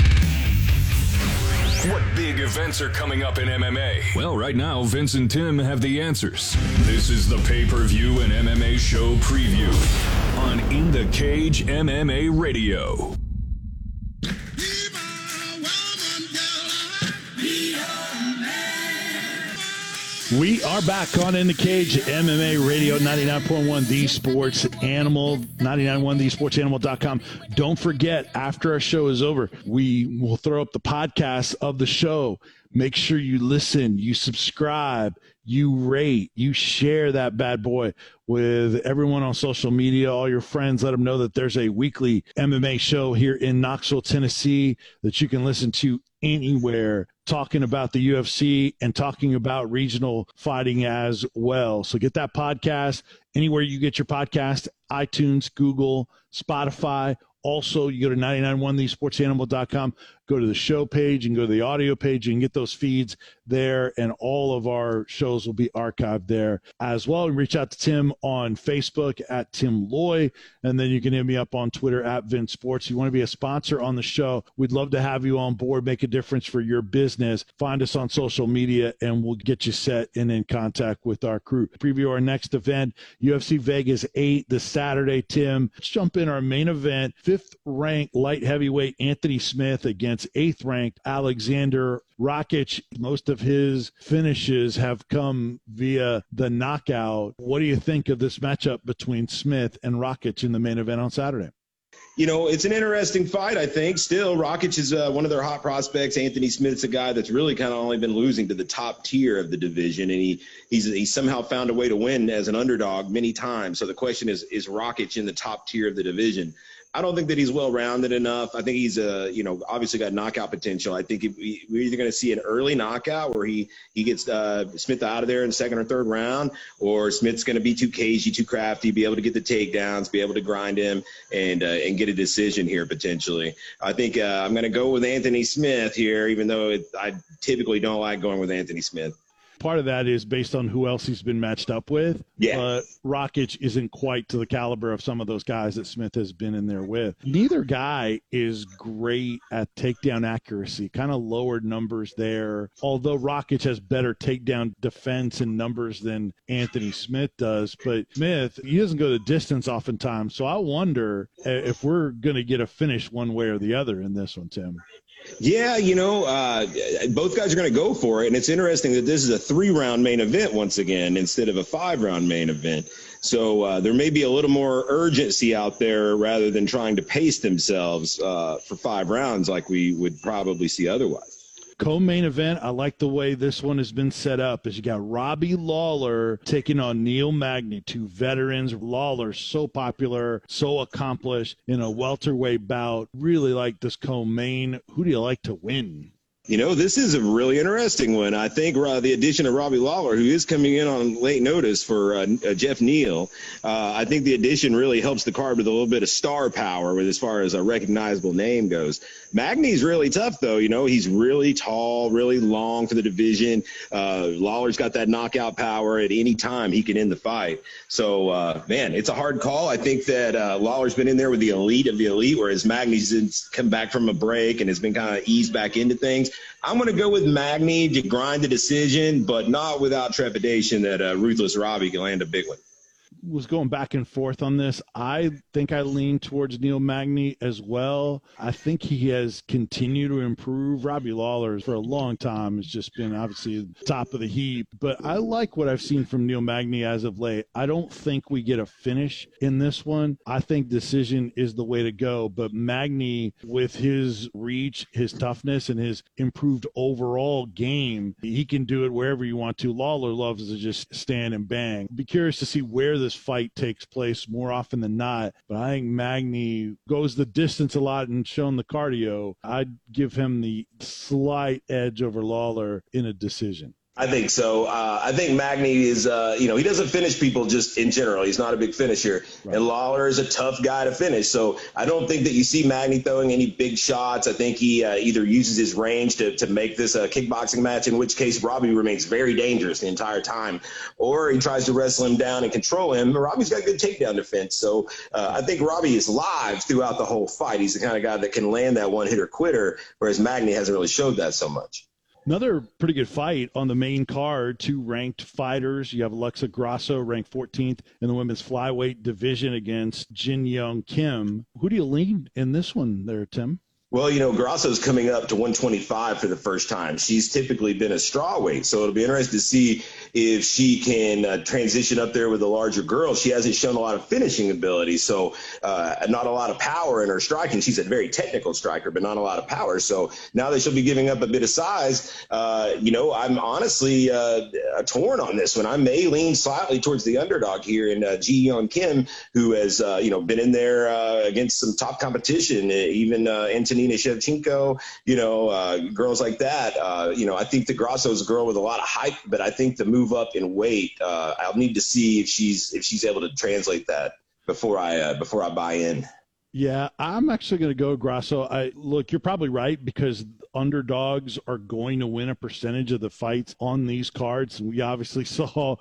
S1: What big events are coming up in M M A? Well, right now, Vince and Tim have the answers. This is the pay-per-view and M M A show preview on In the Cage M M A Radio.
S4: We are back on In the Cage, M M A Radio, ninety-nine point one The Sports Animal, ninety-nine point one the sports animal dot com. Don't forget, after our show is over, we will throw up the podcast of the show. Make sure you listen, you subscribe, you rate, you share that bad boy with everyone on social media, all your friends. Let them know that there's a weekly M M A show here in Knoxville, Tennessee that you can listen to anywhere, talking about the U F C and talking about regional fighting as well. So get that podcast anywhere you get your podcast, iTunes, Google, Spotify. Also, you go to ninety-nine point one the sports animal dot com. go to the show page and go to the audio page. You can get those feeds there, and all of our shows will be archived there as well. And reach out to Tim on Facebook at Tim Loy, and then you can hit me up on Twitter at Vince Sports. You want to be a sponsor on the show, we'd love to have you on board, make a difference for your business. Find us on social media, and we'll get you set and in contact with our crew. Preview our next event, U F C Vegas eight, this Saturday, Tim. Let's jump in our main event. Fifth-ranked light heavyweight Anthony Smith against eighth-ranked Alexander Rakic. Most of his finishes have come via the knockout. What do you think of this matchup between Smith and Rakic in the main event on Saturday?
S5: You know, it's an interesting fight, I think. Still, Rakic is uh, one of their hot prospects. Anthony Smith's a guy that's really kind of only been losing to the top tier of the division, and he he's he's somehow found a way to win as an underdog many times. So the question is, is Rakic in the top tier of the division? I don't think that he's well-rounded enough. I think he's, uh, you know, obviously got knockout potential. I think if we, we're either going to see an early knockout where he, he gets uh, Smith out of there in the second or third round, or Smith's going to be too cagey, too crafty, be able to get the takedowns, be able to grind him and uh, and get a decision here potentially. I think uh, I'm going to go with Anthony Smith here, even though it, I typically don't like going with Anthony Smith.
S4: Part of that is based on who else he's been matched up with.
S5: Yeah.
S4: But Rakic isn't quite to the caliber of some of those guys that Smith has been in there with. Neither guy is great at takedown accuracy, kind of lowered numbers there. Although Rakic has better takedown defense and numbers than Anthony Smith does. But Smith, he doesn't go the distance oftentimes. So I wonder if we're going to get a finish one way or the other in this one, Tim.
S5: Yeah, you know, uh, both guys are going to go for it. And it's interesting that this is a three-round main event once again instead of a five-round main event. So uh, there may be a little more urgency out there rather than trying to pace themselves uh, for five rounds like we would probably see otherwise.
S4: Co-main event, I like the way this one has been set up. As you got Robbie Lawler taking on Neil Magny, two veterans. Lawler, so popular, so accomplished in a welterweight bout. Really like this co-main. Who do you like to win?
S5: You know, this is a really interesting one. I think uh, the addition of Robbie Lawler, who is coming in on late notice for uh, uh, Jeff Neal, uh, I think the addition really helps the card with a little bit of star power with as far as a recognizable name goes. Magny's really tough, though. You know, he's really tall, really long for the division. Uh, Lawler's got that knockout power at any time he can end the fight. So, uh, man, it's a hard call. I think that uh, Lawler's been in there with the elite of the elite, whereas Magny's come back from a break and has been kind of eased back into things. I'm going to go with Magny to grind the decision, but not without trepidation that uh, Ruthless Robbie can land a big one.
S4: Was going back and forth on this. I think I lean towards Neil Magny as well. I think he has continued to improve. Robbie Lawler for a long time has just been obviously top of the heap, but I like what I've seen from Neil Magny as of late. I don't think we get a finish in this one. I think decision is the way to go, but Magny, with his reach, his toughness, and his improved overall game, he can do it wherever you want to. Lawler loves to just stand and bang. Be curious to see where this fight takes place more often than not, but I think Magny goes the distance a lot and shown the cardio. I'd give him the slight edge over Lawler in a decision.
S5: I think so. Uh, I think Magny is, uh, you know, he doesn't finish people just in general. He's not a big finisher. Right. And Lawler is a tough guy to finish. So I don't think that you see Magny throwing any big shots. I think he uh, either uses his range to, to make this a kickboxing match, in which case Robbie remains very dangerous the entire time, or he tries to wrestle him down and control him. Robbie's got good takedown defense. So uh, I think Robbie is live throughout the whole fight. He's the kind of guy that can land that one-hitter quitter, whereas Magny hasn't really showed that so much.
S4: Another pretty good fight on the main card, two ranked fighters. You have Alexa Grasso, ranked fourteenth in the women's flyweight division against Jin Young Kim. Who do you lean in this one there, Tim?
S5: Well, you know, Grasso's coming up to one twenty-five for the first time. She's typically been a strawweight, so it'll be interesting to see if she can uh, transition up there with the larger girls. She hasn't shown a lot of finishing ability, so uh, not a lot of power in her striking. She's a very technical striker, but not a lot of power. So now that she'll be giving up a bit of size, uh, you know, I'm honestly uh, torn on this one. I may lean slightly towards the underdog here in uh, Ji Yeon Kim, who has, uh, you know, been in there uh, against some top competition, even uh, Antonina Shevchenko, you know, uh, girls like that. Uh, you know, I think that Grasso is a girl with a lot of hype, but I think the move up in weight, uh, I'll need to see if she's if she's able to translate that before I uh, before I buy in.
S4: Yeah, I'm actually going to go Grasso. I look, you're probably right because underdogs are going to win a percentage of the fights on these cards. We obviously saw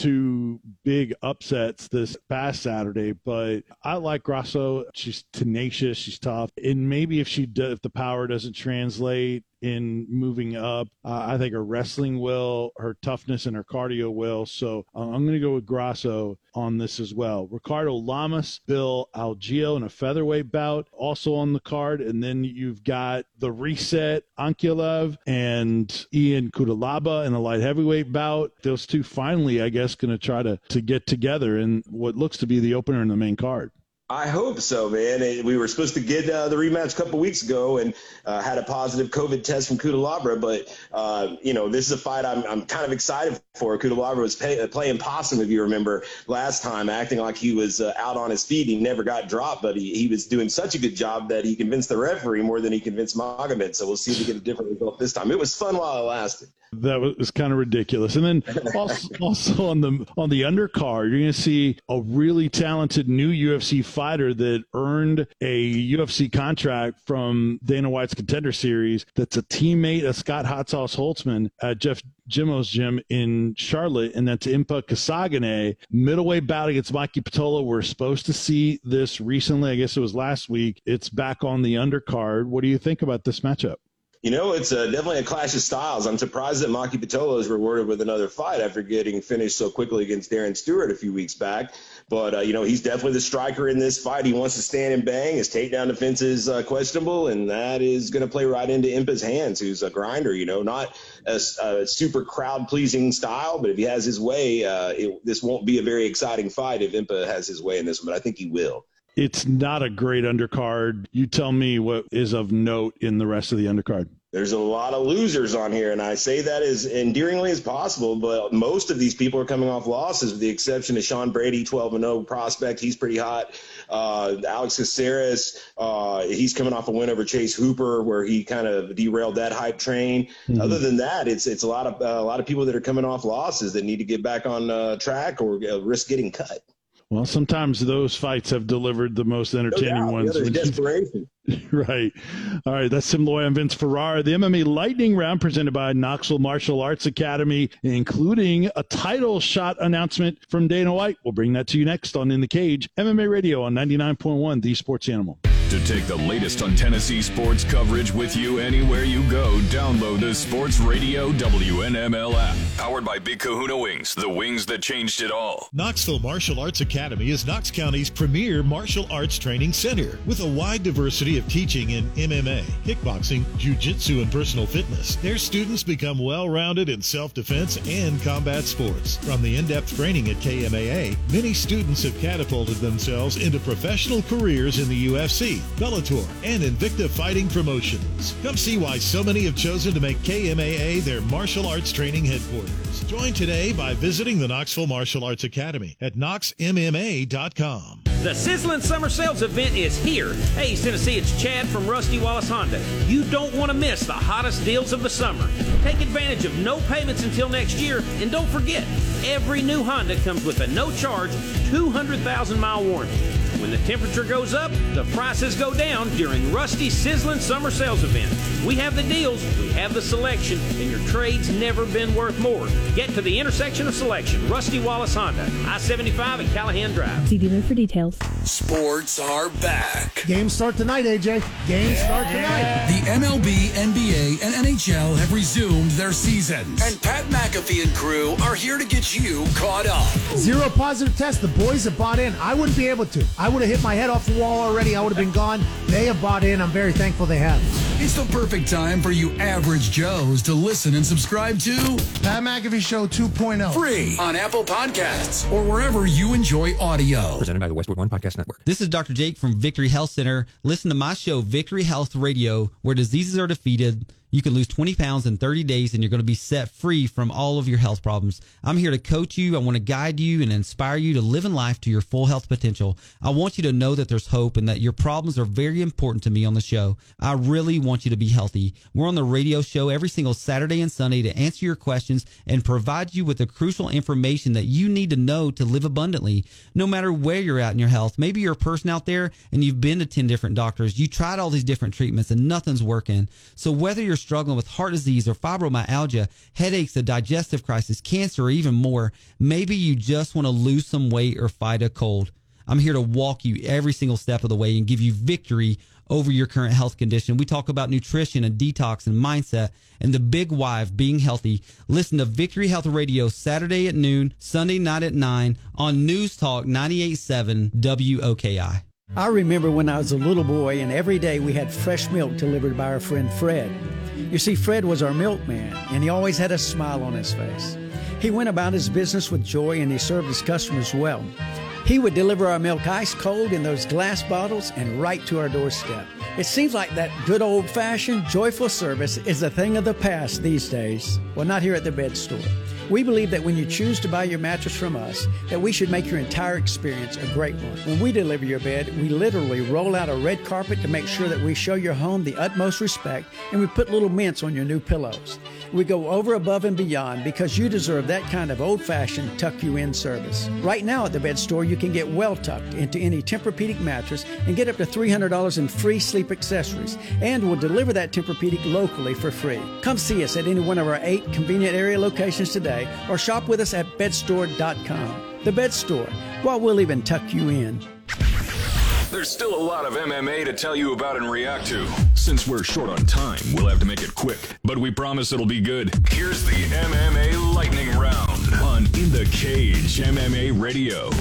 S4: two big upsets this past Saturday, but I like Grasso. She's tenacious, she's tough, and maybe if she does, if the power doesn't translate in moving up, uh, I think her wrestling will, her toughness and her cardio will. So uh, I'm going to go with Grasso on this as well. Ricardo Lamas, Bill Algeo in a featherweight bout, also on the card. And then you've got the reset Ankalaev and Ian Cutelaba in a light heavyweight bout. Those two finally, I guess, going to try to to get together in what looks to be the opener in the main card.
S5: I hope so, man. It, we were supposed to get uh, the rematch a couple weeks ago and uh, had a positive COVID test from Cutelaba, but, uh, you know, this is a fight I'm, I'm kind of excited for. Cutelaba was pay, playing possum, if you remember, last time, acting like he was uh, out on his feet. He never got dropped, but he, he was doing such a good job that he convinced the referee more than he convinced Magomed. So we'll see if we get a different result this time. It was fun while it lasted.
S4: That was kind of ridiculous. And then also, also on the on the undercard, you're going to see a really talented new U F C fighter that earned a U F C contract from Dana White's Contender Series. That's a teammate of Scott Hot Sauce Holtzman at Jeff Jimmo's gym in Charlotte, and that's Impa Kasagane. Middleweight bout against Mikey Patola. We're supposed to see this recently. I guess it was last week. It's back on the undercard. What do you think about this matchup?
S5: You know, it's uh, definitely a clash of styles. I'm surprised that Maki Patola is rewarded with another fight after getting finished so quickly against Darren Stewart a few weeks back. But, uh, you know, he's definitely the striker in this fight. He wants to stand and bang. His takedown defense is uh, questionable, and that is going to play right into Impa's hands, who's a grinder, you know, not a, a super crowd-pleasing style, but if he has his way, uh, it, this won't be a very exciting fight if Impa has his way in this one, but I think he will.
S4: It's not a great undercard. You tell me what is of note in the rest of the undercard.
S5: There's a lot of losers on here, and I say that as endearingly as possible, but most of these people are coming off losses with the exception of Sean Brady, twelve and oh prospect. He's pretty hot. Uh, Alex Caceres, uh, he's coming off a win over Chase Hooper where he kind of derailed that hype train. Mm-hmm. Other than that, it's it's a lot of uh, a lot of people that are coming off losses that need to get back on uh, track or uh, risk getting cut.
S4: Well, sometimes those fights have delivered the most entertaining
S5: no
S4: ones.
S5: Yeah, there's desperation.
S4: Right. All right. That's Tim Loy. I'm Vince Ferrara. The M M A Lightning Round presented by Knoxville Martial Arts Academy, including a title shot announcement from Dana White. We'll bring that to you next on In the Cage, M M A Radio on ninety-nine point one, The Sports Animal.
S1: To take the latest on Tennessee sports coverage with you anywhere you go, download the Sports Radio W N M L app. Powered by Big Kahuna Wings, the wings that changed it all.
S6: Knoxville Martial Arts Academy is Knox County's premier martial arts training center with a wide diversity of teaching in M M A, kickboxing, jiu-jitsu, and personal fitness. Their students become well-rounded in self-defense and combat sports. From the in-depth training at K M A A, many students have catapulted themselves into professional careers in the U F C, Bellator, and Invicta Fighting Promotions. Come see why so many have chosen to make K M A A their martial arts training headquarters. Join today by visiting the Knoxville Martial Arts Academy at knox m m a dot com.
S15: The Sizzling Summer Sales event is here. Hey, Tennessee, it's Chad from Rusty Wallace Honda. You don't want to miss the hottest deals of the summer. Take advantage of no payments until next year, and don't forget, every new Honda comes with a no-charge two hundred thousand mile warranty. When the temperature goes up, the prices go down during Rusty's Sizzling Summer Sales event. We have the deals, we have the selection, and your trade's never been worth more. Get to the intersection of selection, Rusty Wallace Honda, I seventy-five and Callahan Drive.
S16: See dealer for details.
S17: Sports are back.
S3: Games start tonight, A J. Games yeah. start tonight.
S17: The M L B, N B A, and N H L have resumed their seasons. And Pat McAfee and crew are here to get you caught up.
S3: Zero positive tests. The boys have bought in. I wouldn't be able to. I would have hit my head off the wall already. I would have been gone. They have bought in. I'm very thankful they have.
S17: It's the perfect time for you average Joes to listen and subscribe to
S3: Pat McAfee Show two point oh.
S17: Free on Apple Podcasts or wherever you enjoy audio.
S14: Presented by the Westwood One Podcast Network.
S12: This is Doctor Jake from Victory Health Center. Listen to my show, Victory Health Radio, where diseases are defeated, You can lose twenty pounds in thirty days and you're going to be set free from all of your health problems. I'm here to coach you. I want to guide you and inspire you to live in life to your full health potential. I want you to know that there's hope and that your problems are very important to me on the show. I really want you to be healthy. We're on the radio show every single Saturday and Sunday to answer your questions and provide you with the crucial information that you need to know to live abundantly. No matter where you're at in your health, maybe you're a person out there and you've been to ten different doctors. You tried all these different treatments and nothing's working. So whether you're struggling with heart disease or fibromyalgia, headaches, a digestive crisis, cancer, or even more, maybe you just want to lose some weight or fight a cold. I'm here to walk you every single step of the way and give you victory over your current health condition. We talk about nutrition and detox and mindset and the big why of being healthy. Listen to Victory Health Radio Saturday at noon, Sunday night at nine on News Talk ninety-eight point seven W O K I.
S16: I remember when I was a little boy and every day we had fresh milk delivered by our friend Fred. You see, Fred was our milkman and he always had a smile on his face. He went about his business with joy and he served his customers well. He would deliver our milk ice cold in those glass bottles and right to our doorstep. It seems like that good old-fashioned, joyful service is a thing of the past these days. Well, not here at the Bed Store. We believe that when you choose to buy your mattress from us, that we should make your entire experience a great one. When we deliver your bed, we literally roll out a red carpet to make sure that we show your home the utmost respect, and we put little mints on your new pillows. We go over, above, and beyond because you deserve that kind of old-fashioned tuck-you-in service. Right now at the Bed Store, you can get well-tucked into any Tempur-Pedic mattress and get up to three hundred dollars in free sleep accessories, and we'll deliver that Tempur-Pedic locally for free. Come see us at any one of our eight convenient area locations today, or shop with us at bed store dot com. The Bed Store, well, we'll even tuck you in.
S1: There's still a lot of M M A to tell you about and react to. Since we're short on time, we'll have to make it quick, but we promise it'll be good. Here's the M M A Lightning Round on In the Cage M M A Radio.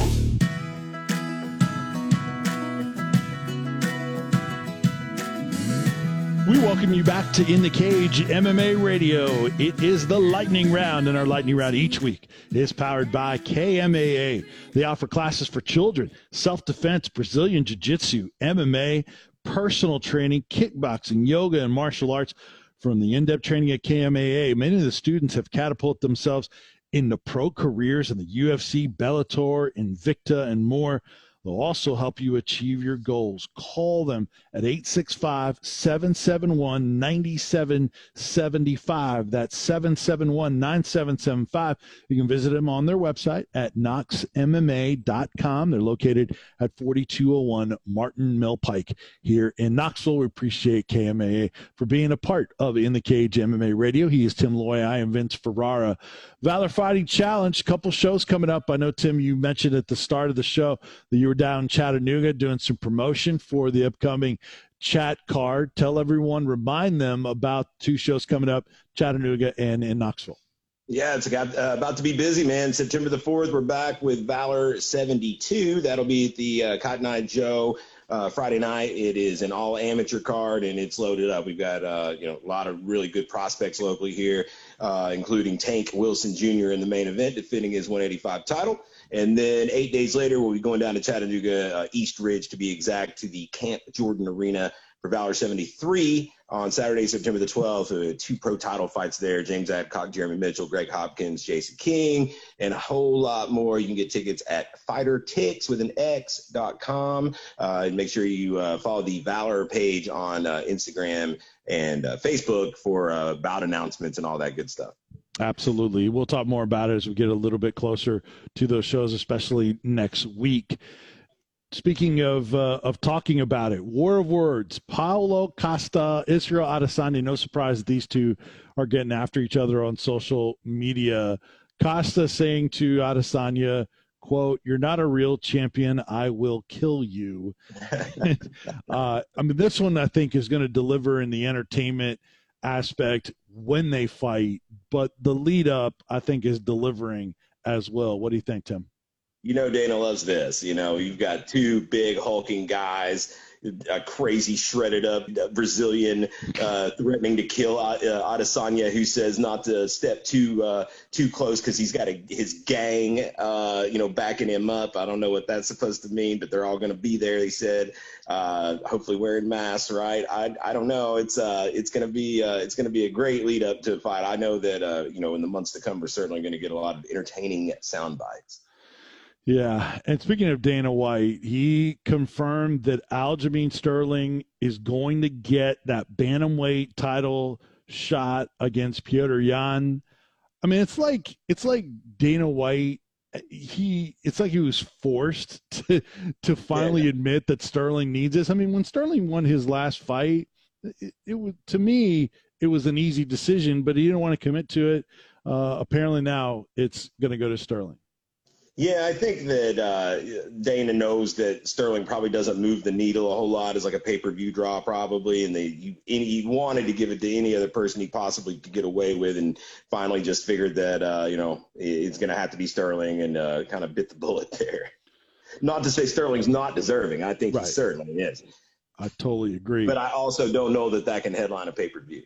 S4: We welcome you back to In the Cage M M A Radio. It is the Lightning Round, and our Lightning Round each week is powered by K M A A. They offer classes for children, self-defense, Brazilian Jiu-Jitsu, M M A, personal training, kickboxing, yoga, and martial arts. From the in-depth training at K M A A, many of the students have catapulted themselves into pro careers in the U F C, Bellator, Invicta, and more. They'll also help you achieve your goals. Call them at eight six five, seven seven one, nine seven seven five. That's seven seven one, nine seven seven five. You can visit them on their website at knox m m a dot com. They're located at forty-two oh one Martin Mill Pike here in Knoxville. We appreciate K M A A for being a part of In the Cage M M A Radio. He is Tim Loy. I am Vince Ferrara. Valor Fighting Challenge, couple shows coming up. I know, Tim, you mentioned at the start of the show that you were down in Chattanooga doing some promotion for the upcoming chat card. Tell everyone, remind them about two shows coming up, Chattanooga and in Knoxville.
S5: Yeah, it's got, uh, about to be busy, man. September the fourth, we're back with Valor seventy-two. That'll be at the uh, Cotton Eye Joe. Uh, Friday night, it is an all amateur card and it's loaded up. We've got uh, you know a lot of really good prospects locally here, uh, including Tank Wilson Junior in the main event, defending his one eighty-five title. And then eight days later, we'll be going down to Chattanooga, uh, East Ridge to be exact, to the Camp Jordan Arena for Valor seventy-three on Saturday, September the twelfth. Uh, two pro title fights there: James Adcock, Jeremy Mitchell, Greg Hopkins, Jason King, and a whole lot more. You can get tickets at fighter tix with an X dot com. Uh, and make sure you uh, follow the Valor page on uh, Instagram and uh, Facebook for uh, bout announcements and all that good stuff.
S4: Absolutely. We'll talk more about it as we get a little bit closer to those shows, especially next week. Speaking of uh, of talking about it, war of words, Paulo Costa, Israel Adesanya. No surprise that these two are getting after each other on social media. Costa saying to Adesanya, quote, "You're not a real champion. I will kill you." uh, I mean, this one I think is going to deliver in the entertainment aspect when they fight, but the lead up I think is delivering as well. What do you think, Tim?
S5: You know, Dana loves this. You know, you've got two big hulking guys, a crazy shredded up Brazilian uh, threatening to kill uh, Adesanya, who says not to step too uh, too close because he's got a, his gang, uh, you know, backing him up. I don't know what that's supposed to mean, but they're all going to be there. He said, uh, hopefully wearing masks, right? I I don't know. It's uh it's going to be uh, it's going to be a great lead up to a fight. I know that uh, you know in the months to come we're certainly going to get a lot of entertaining sound bites.
S4: Yeah, and speaking of Dana White, he confirmed that Aljamain Sterling is going to get that bantamweight title shot against Petr Yan. I mean, it's like it's like Dana White. He it's like he was forced to to finally yeah. admit that Sterling needs this. I mean, when Sterling won his last fight, it, it was to me it was an easy decision, but he didn't want to commit to it. Uh, apparently now it's going to go to Sterling.
S5: Yeah, I think that uh, Dana knows that Sterling probably doesn't move the needle a whole lot as like a pay-per-view draw probably, and they you, and he wanted to give it to any other person he possibly could get away with, and finally just figured that uh, you know it's going to have to be Sterling, and uh, kind of bit the bullet there. Not to say Sterling's not deserving. I think right. he certainly is.
S4: I totally agree.
S5: But I also don't know that that can headline a pay-per-view.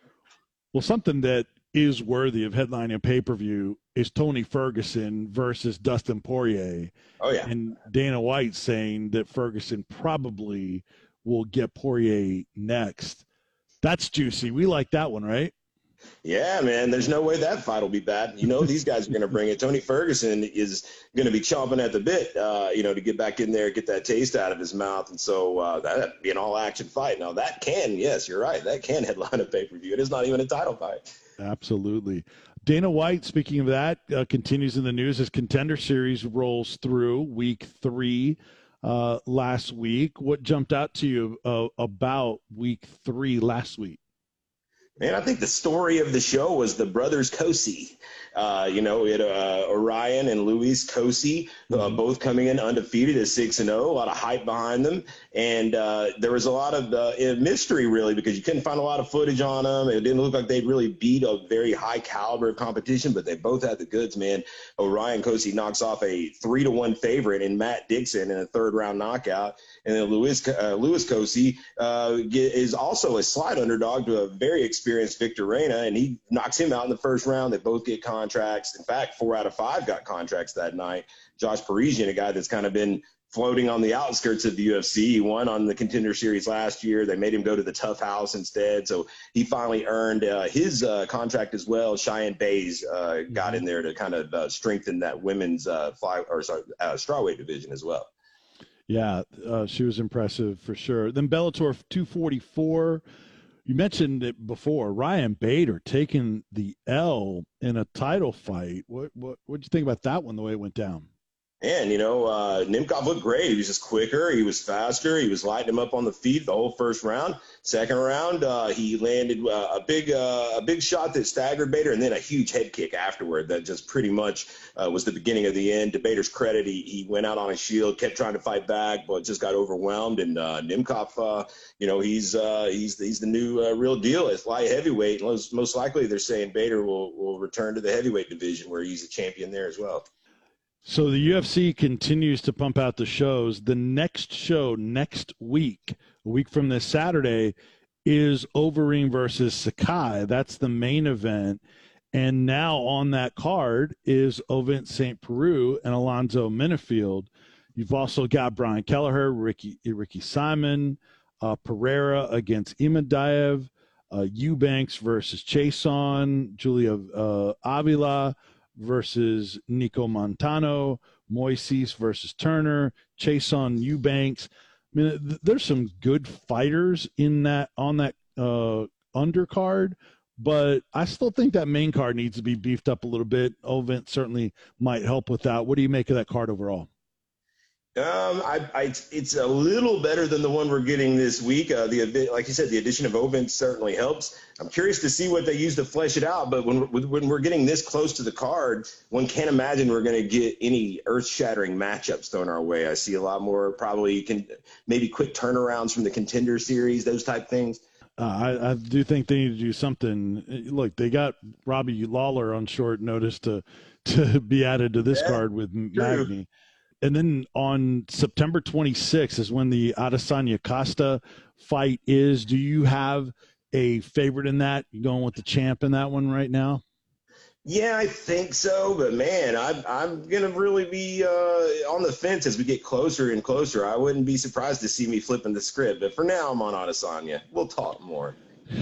S4: Well, something that is worthy of headlining a pay-per-view is Tony Ferguson versus Dustin Poirier.
S5: Oh, yeah.
S4: And Dana White saying that Ferguson probably will get Poirier next. That's juicy. We like that one, right?
S5: Yeah, man. There's no way that fight will be bad. You know these guys are going to bring it. Tony Ferguson is going to be chomping at the bit, uh, you know, to get back in there, get that taste out of his mouth. And so uh, that'd be an all-action fight. Now, that can, yes, you're right, that can headline a pay-per-view. It is not even a title fight.
S4: Absolutely. Dana White, speaking of that, uh, continues in the news as Contender Series rolls through week three uh, last week. What jumped out to you uh, about week three last week?
S5: Man, I think the story of the show was the brothers Cosi. Uh, you know, we had uh, Orion and Luis Cosi, uh, mm-hmm. both coming in undefeated at six and oh, a lot of hype behind them. And uh, there was a lot of uh, mystery, really, because you couldn't find a lot of footage on them. It didn't look like they'd really beat a very high caliber of competition, but they both had the goods, man. Orion Cosi knocks off a three to one favorite in Matt Dixon in a third round knockout. And then Luis, uh, Luis Cosi uh, get, is also a slight underdog to a very experienced Victor Reina, and he knocks him out in the first round. They both get contracts. In fact, four out of five got contracts that night. Josh Parisian, a guy that's kind of been floating on the outskirts of the U F C. He won on the Contender Series last year. They made him go to the Tough House instead, so he finally earned uh, his uh, contract as well. Cheyenne Bays uh, got in there to kind of uh, strengthen that women's uh, fly or sorry, uh, strawweight division as well.
S4: Yeah, uh, she was impressive for sure. Then Bellator two forty-four. You mentioned it before. Ryan Bader taking the L in a title fight. What what what'd you think about that one? The way it went down.
S5: And, you know, uh, Nemkov looked great. He was just quicker. He was faster. He was lighting him up on the feet the whole first round. Second round, uh, he landed uh, a big uh, a big shot that staggered Bader, and then a huge head kick afterward that just pretty much uh, was the beginning of the end. To Bader's credit, he, he went out on his shield, kept trying to fight back, but just got overwhelmed. And uh, Nemkov, uh, you know, he's uh, he's he's the new uh, real deal at light heavyweight. Most, most likely they're saying Bader will, will return to the heavyweight division where he's a champion there as well.
S4: So the U F C continues to pump out the shows. The next show next week, a week from this Saturday, is Overeem versus Sakai. That's the main event. And now on that card is Ovint Saint Peru and Alonzo Minifield. You've also got Brian Kelleher, Ricky Ricky Simon, uh, Pereira against Imadaev, uh, Eubanks versus Chason, Julia uh, Avila versus Nico Montano, Moises versus Turner, Chason Eubanks. I mean, th- there's some good fighters in that on that uh, undercard, but I still think that main card needs to be beefed up a little bit. Ovint certainly might help with that. What do you make of that card overall?
S5: Um, I, I, it's a little better than the one we're getting this week. Uh, the like you said, the addition of Ovint certainly helps. I'm curious to see what they use to flesh it out. But when when we're getting this close to the card, one can't imagine we're going to get any earth-shattering matchups thrown our way. I see a lot more probably can maybe quick turnarounds from the Contender Series, those type things.
S4: Uh, I, I do think they need to do something. Look, they got Robbie Lawler on short notice to to be added to this yeah, card with true. Magny. and then on September twenty-sixth is when the Adesanya Costa fight is. Do you have a favorite in that? You going with the champ in that one right now?
S5: Yeah, I think so. But, man, I'm, I'm going to really be uh, on the fence as we get closer and closer. I wouldn't be surprised to see me flipping the script. But for now, I'm on Adesanya. We'll talk more.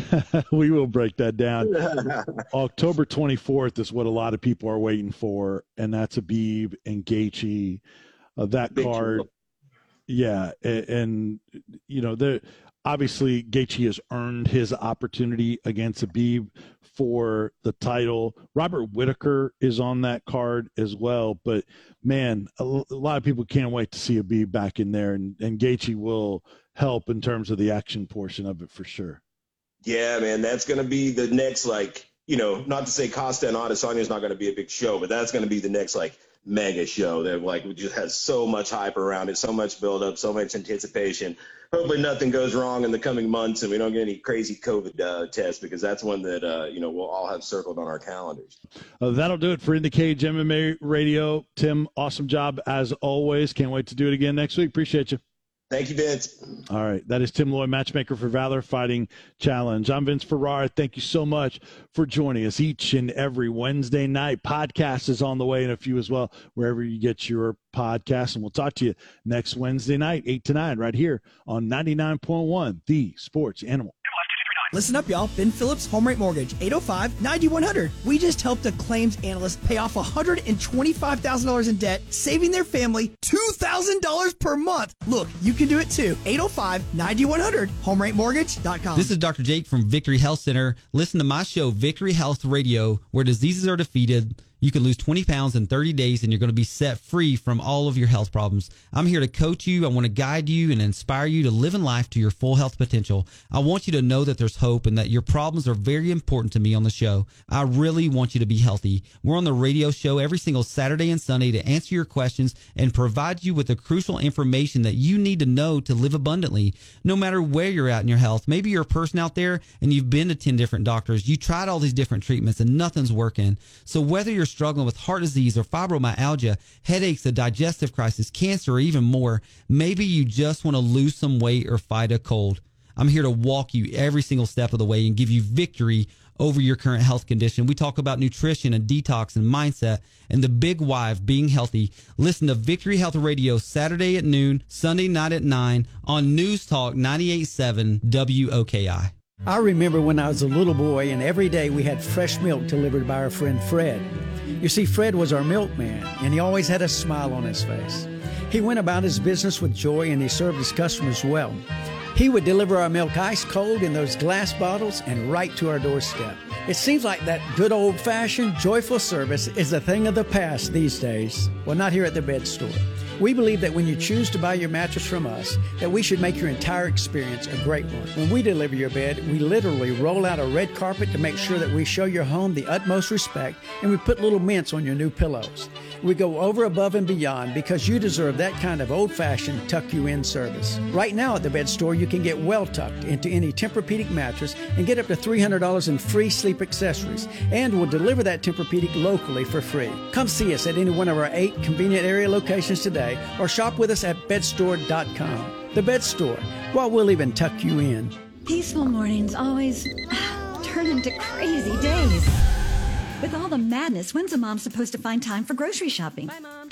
S4: We will break that down. October twenty-fourth is what a lot of people are waiting for, and that's Khabib and Gaethje. Uh, that Big card, deal. yeah, and, and you know, the obviously Gaethje has earned his opportunity against Khabib for the title. Robert Whittaker is on that card as well, but man, a, a lot of people can't wait to see Khabib back in there, and, and Gaethje will help in terms of the action portion of it for sure.
S5: Yeah, man, that's going to be the next, like, you know, not to say Costa and Adesanya is not going to be a big show, but that's going to be the next, like, mega show that, like, just has so much hype around it, so much buildup, so much anticipation. Hopefully nothing goes wrong in the coming months and we don't get any crazy COVID uh, tests, because that's one that, uh, you know, we'll all have circled on our calendars.
S4: Uh, that'll do it for In the Cage M M A Radio. Tim, awesome job as always. Can't wait to do it again next week. Appreciate you.
S5: Thank you, Vince.
S4: All right. That is Tim Loy, matchmaker for Valor Fighting Challenge. I'm Vince Ferrara. Thank you so much for joining us each and every Wednesday night. Podcast is on the way, and a few as well, wherever you get your podcast. And we'll talk to you next Wednesday night, eight to nine, right here on ninety-nine point one, The Sports Animal.
S18: Listen up, y'all. Ben Phillips, Home Rate Mortgage, eight oh five, nine one hundred. We just helped a claims analyst pay off one hundred twenty-five thousand dollars in debt, saving their family two thousand dollars per month. Look, you can do it too. eight oh five, nine one hundred, home rate mortgage dot com.
S12: This is Doctor Jake from Victory Health Center. Listen to my show, Victory Health Radio, where diseases are defeated. You can lose twenty pounds in thirty days, and you're going to be set free from all of your health problems. I'm here to coach you. I want to guide you and inspire you to live in life to your full health potential. I want you to know that there's hope and that your problems are very important to me on the show. I really want you to be healthy. We're on the radio show every single Saturday and Sunday to answer your questions and provide you with the crucial information that you need to know to live abundantly. No matter where you're at in your health, maybe you're a person out there and you've been to ten different doctors. You tried all these different treatments and nothing's working. So whether you're struggling with heart disease or fibromyalgia, headaches, a digestive crisis, cancer, or even more, maybe you just want to lose some weight or fight a cold. I'm here to walk you every single step of the way and give you victory over your current health condition. We talk about nutrition and detox and mindset and the big why of being healthy. Listen to Victory Health Radio Saturday at noon, Sunday night at nine on News Talk ninety-eight point seven W O K I.
S16: I remember when I was a little boy and every day we had fresh milk delivered by our friend Fred. You see, Fred was our milkman, and he always had a smile on his face. He went about his business with joy, and he served his customers well. He would deliver our milk ice cold in those glass bottles and right to our doorstep. It seems like that good old-fashioned, joyful service is a thing of the past these days. Well, not here at the Bed Store. We believe that when you choose to buy your mattress from us, that we should make your entire experience a great one. When we deliver your bed, we literally roll out a red carpet to make sure that we show your home the utmost respect, and we put little mints on your new pillows. We go over, above, and beyond because you deserve that kind of old-fashioned tuck-you-in service. Right now at the Bed Store, you can get well-tucked into any Tempur-Pedic mattress and get up to three hundred dollars in free sleep accessories, and we'll deliver that Tempur-Pedic locally for free. Come see us at any one of our eight convenient area locations today, or shop with us at bed store dot com. The Bed Store, well, we'll even tuck you in.
S19: Peaceful mornings always turn into crazy days. With all the madness, when's a mom supposed to find time for grocery shopping? Bye, Mom.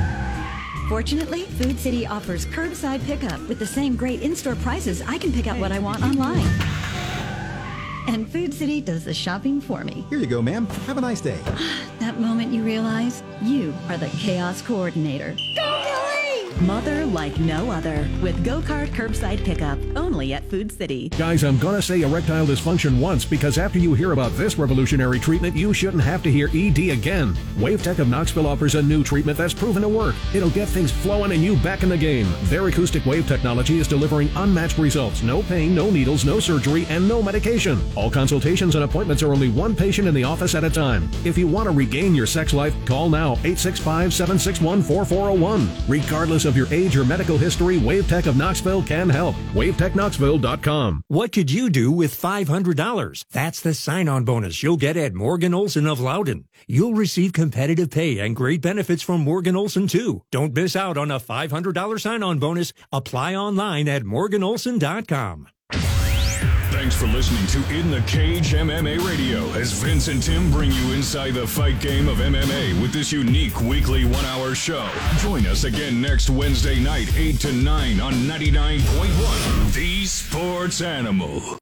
S19: Fortunately, Food City offers curbside pickup with the same great in-store prices. I can pick out what I want online. And Food City does the shopping for me.
S20: Here you go, ma'am. Have a nice day.
S19: That moment you realize you are the chaos coordinator. Go, Kelly! Mother like no other with Go-Kart Curbside Pickup, only at Food City.
S21: Guys, I'm gonna say erectile dysfunction once because after you hear about this revolutionary treatment, you shouldn't have to hear E D again. WaveTech of Knoxville offers a new treatment that's proven to work. It'll get things flowing and you back in the game. Their acoustic wave technology is delivering unmatched results. No pain, no needles, no surgery, and no medication. All consultations and appointments are only one patient in the office at a time. If you want to regain your sex life, call now, eight six five, seven six one, four four zero one. Regardless of of your age or medical history, WaveTech of Knoxville can help. wave tech knoxville dot com.
S10: What could you do with five hundred dollars? That's the sign-on bonus you'll get at Morgan Olson of Loudon. You'll receive competitive pay and great benefits from Morgan Olson, too. Don't miss out on a five hundred dollars sign-on bonus. Apply online at morgan olson dot com.
S1: Thanks for listening to In the Cage M M A Radio as Vince and Tim bring you inside the fight game of M M A with this unique weekly one-hour show. Join us again next Wednesday night, eight to nine on ninety-nine point one, The Sports Animal.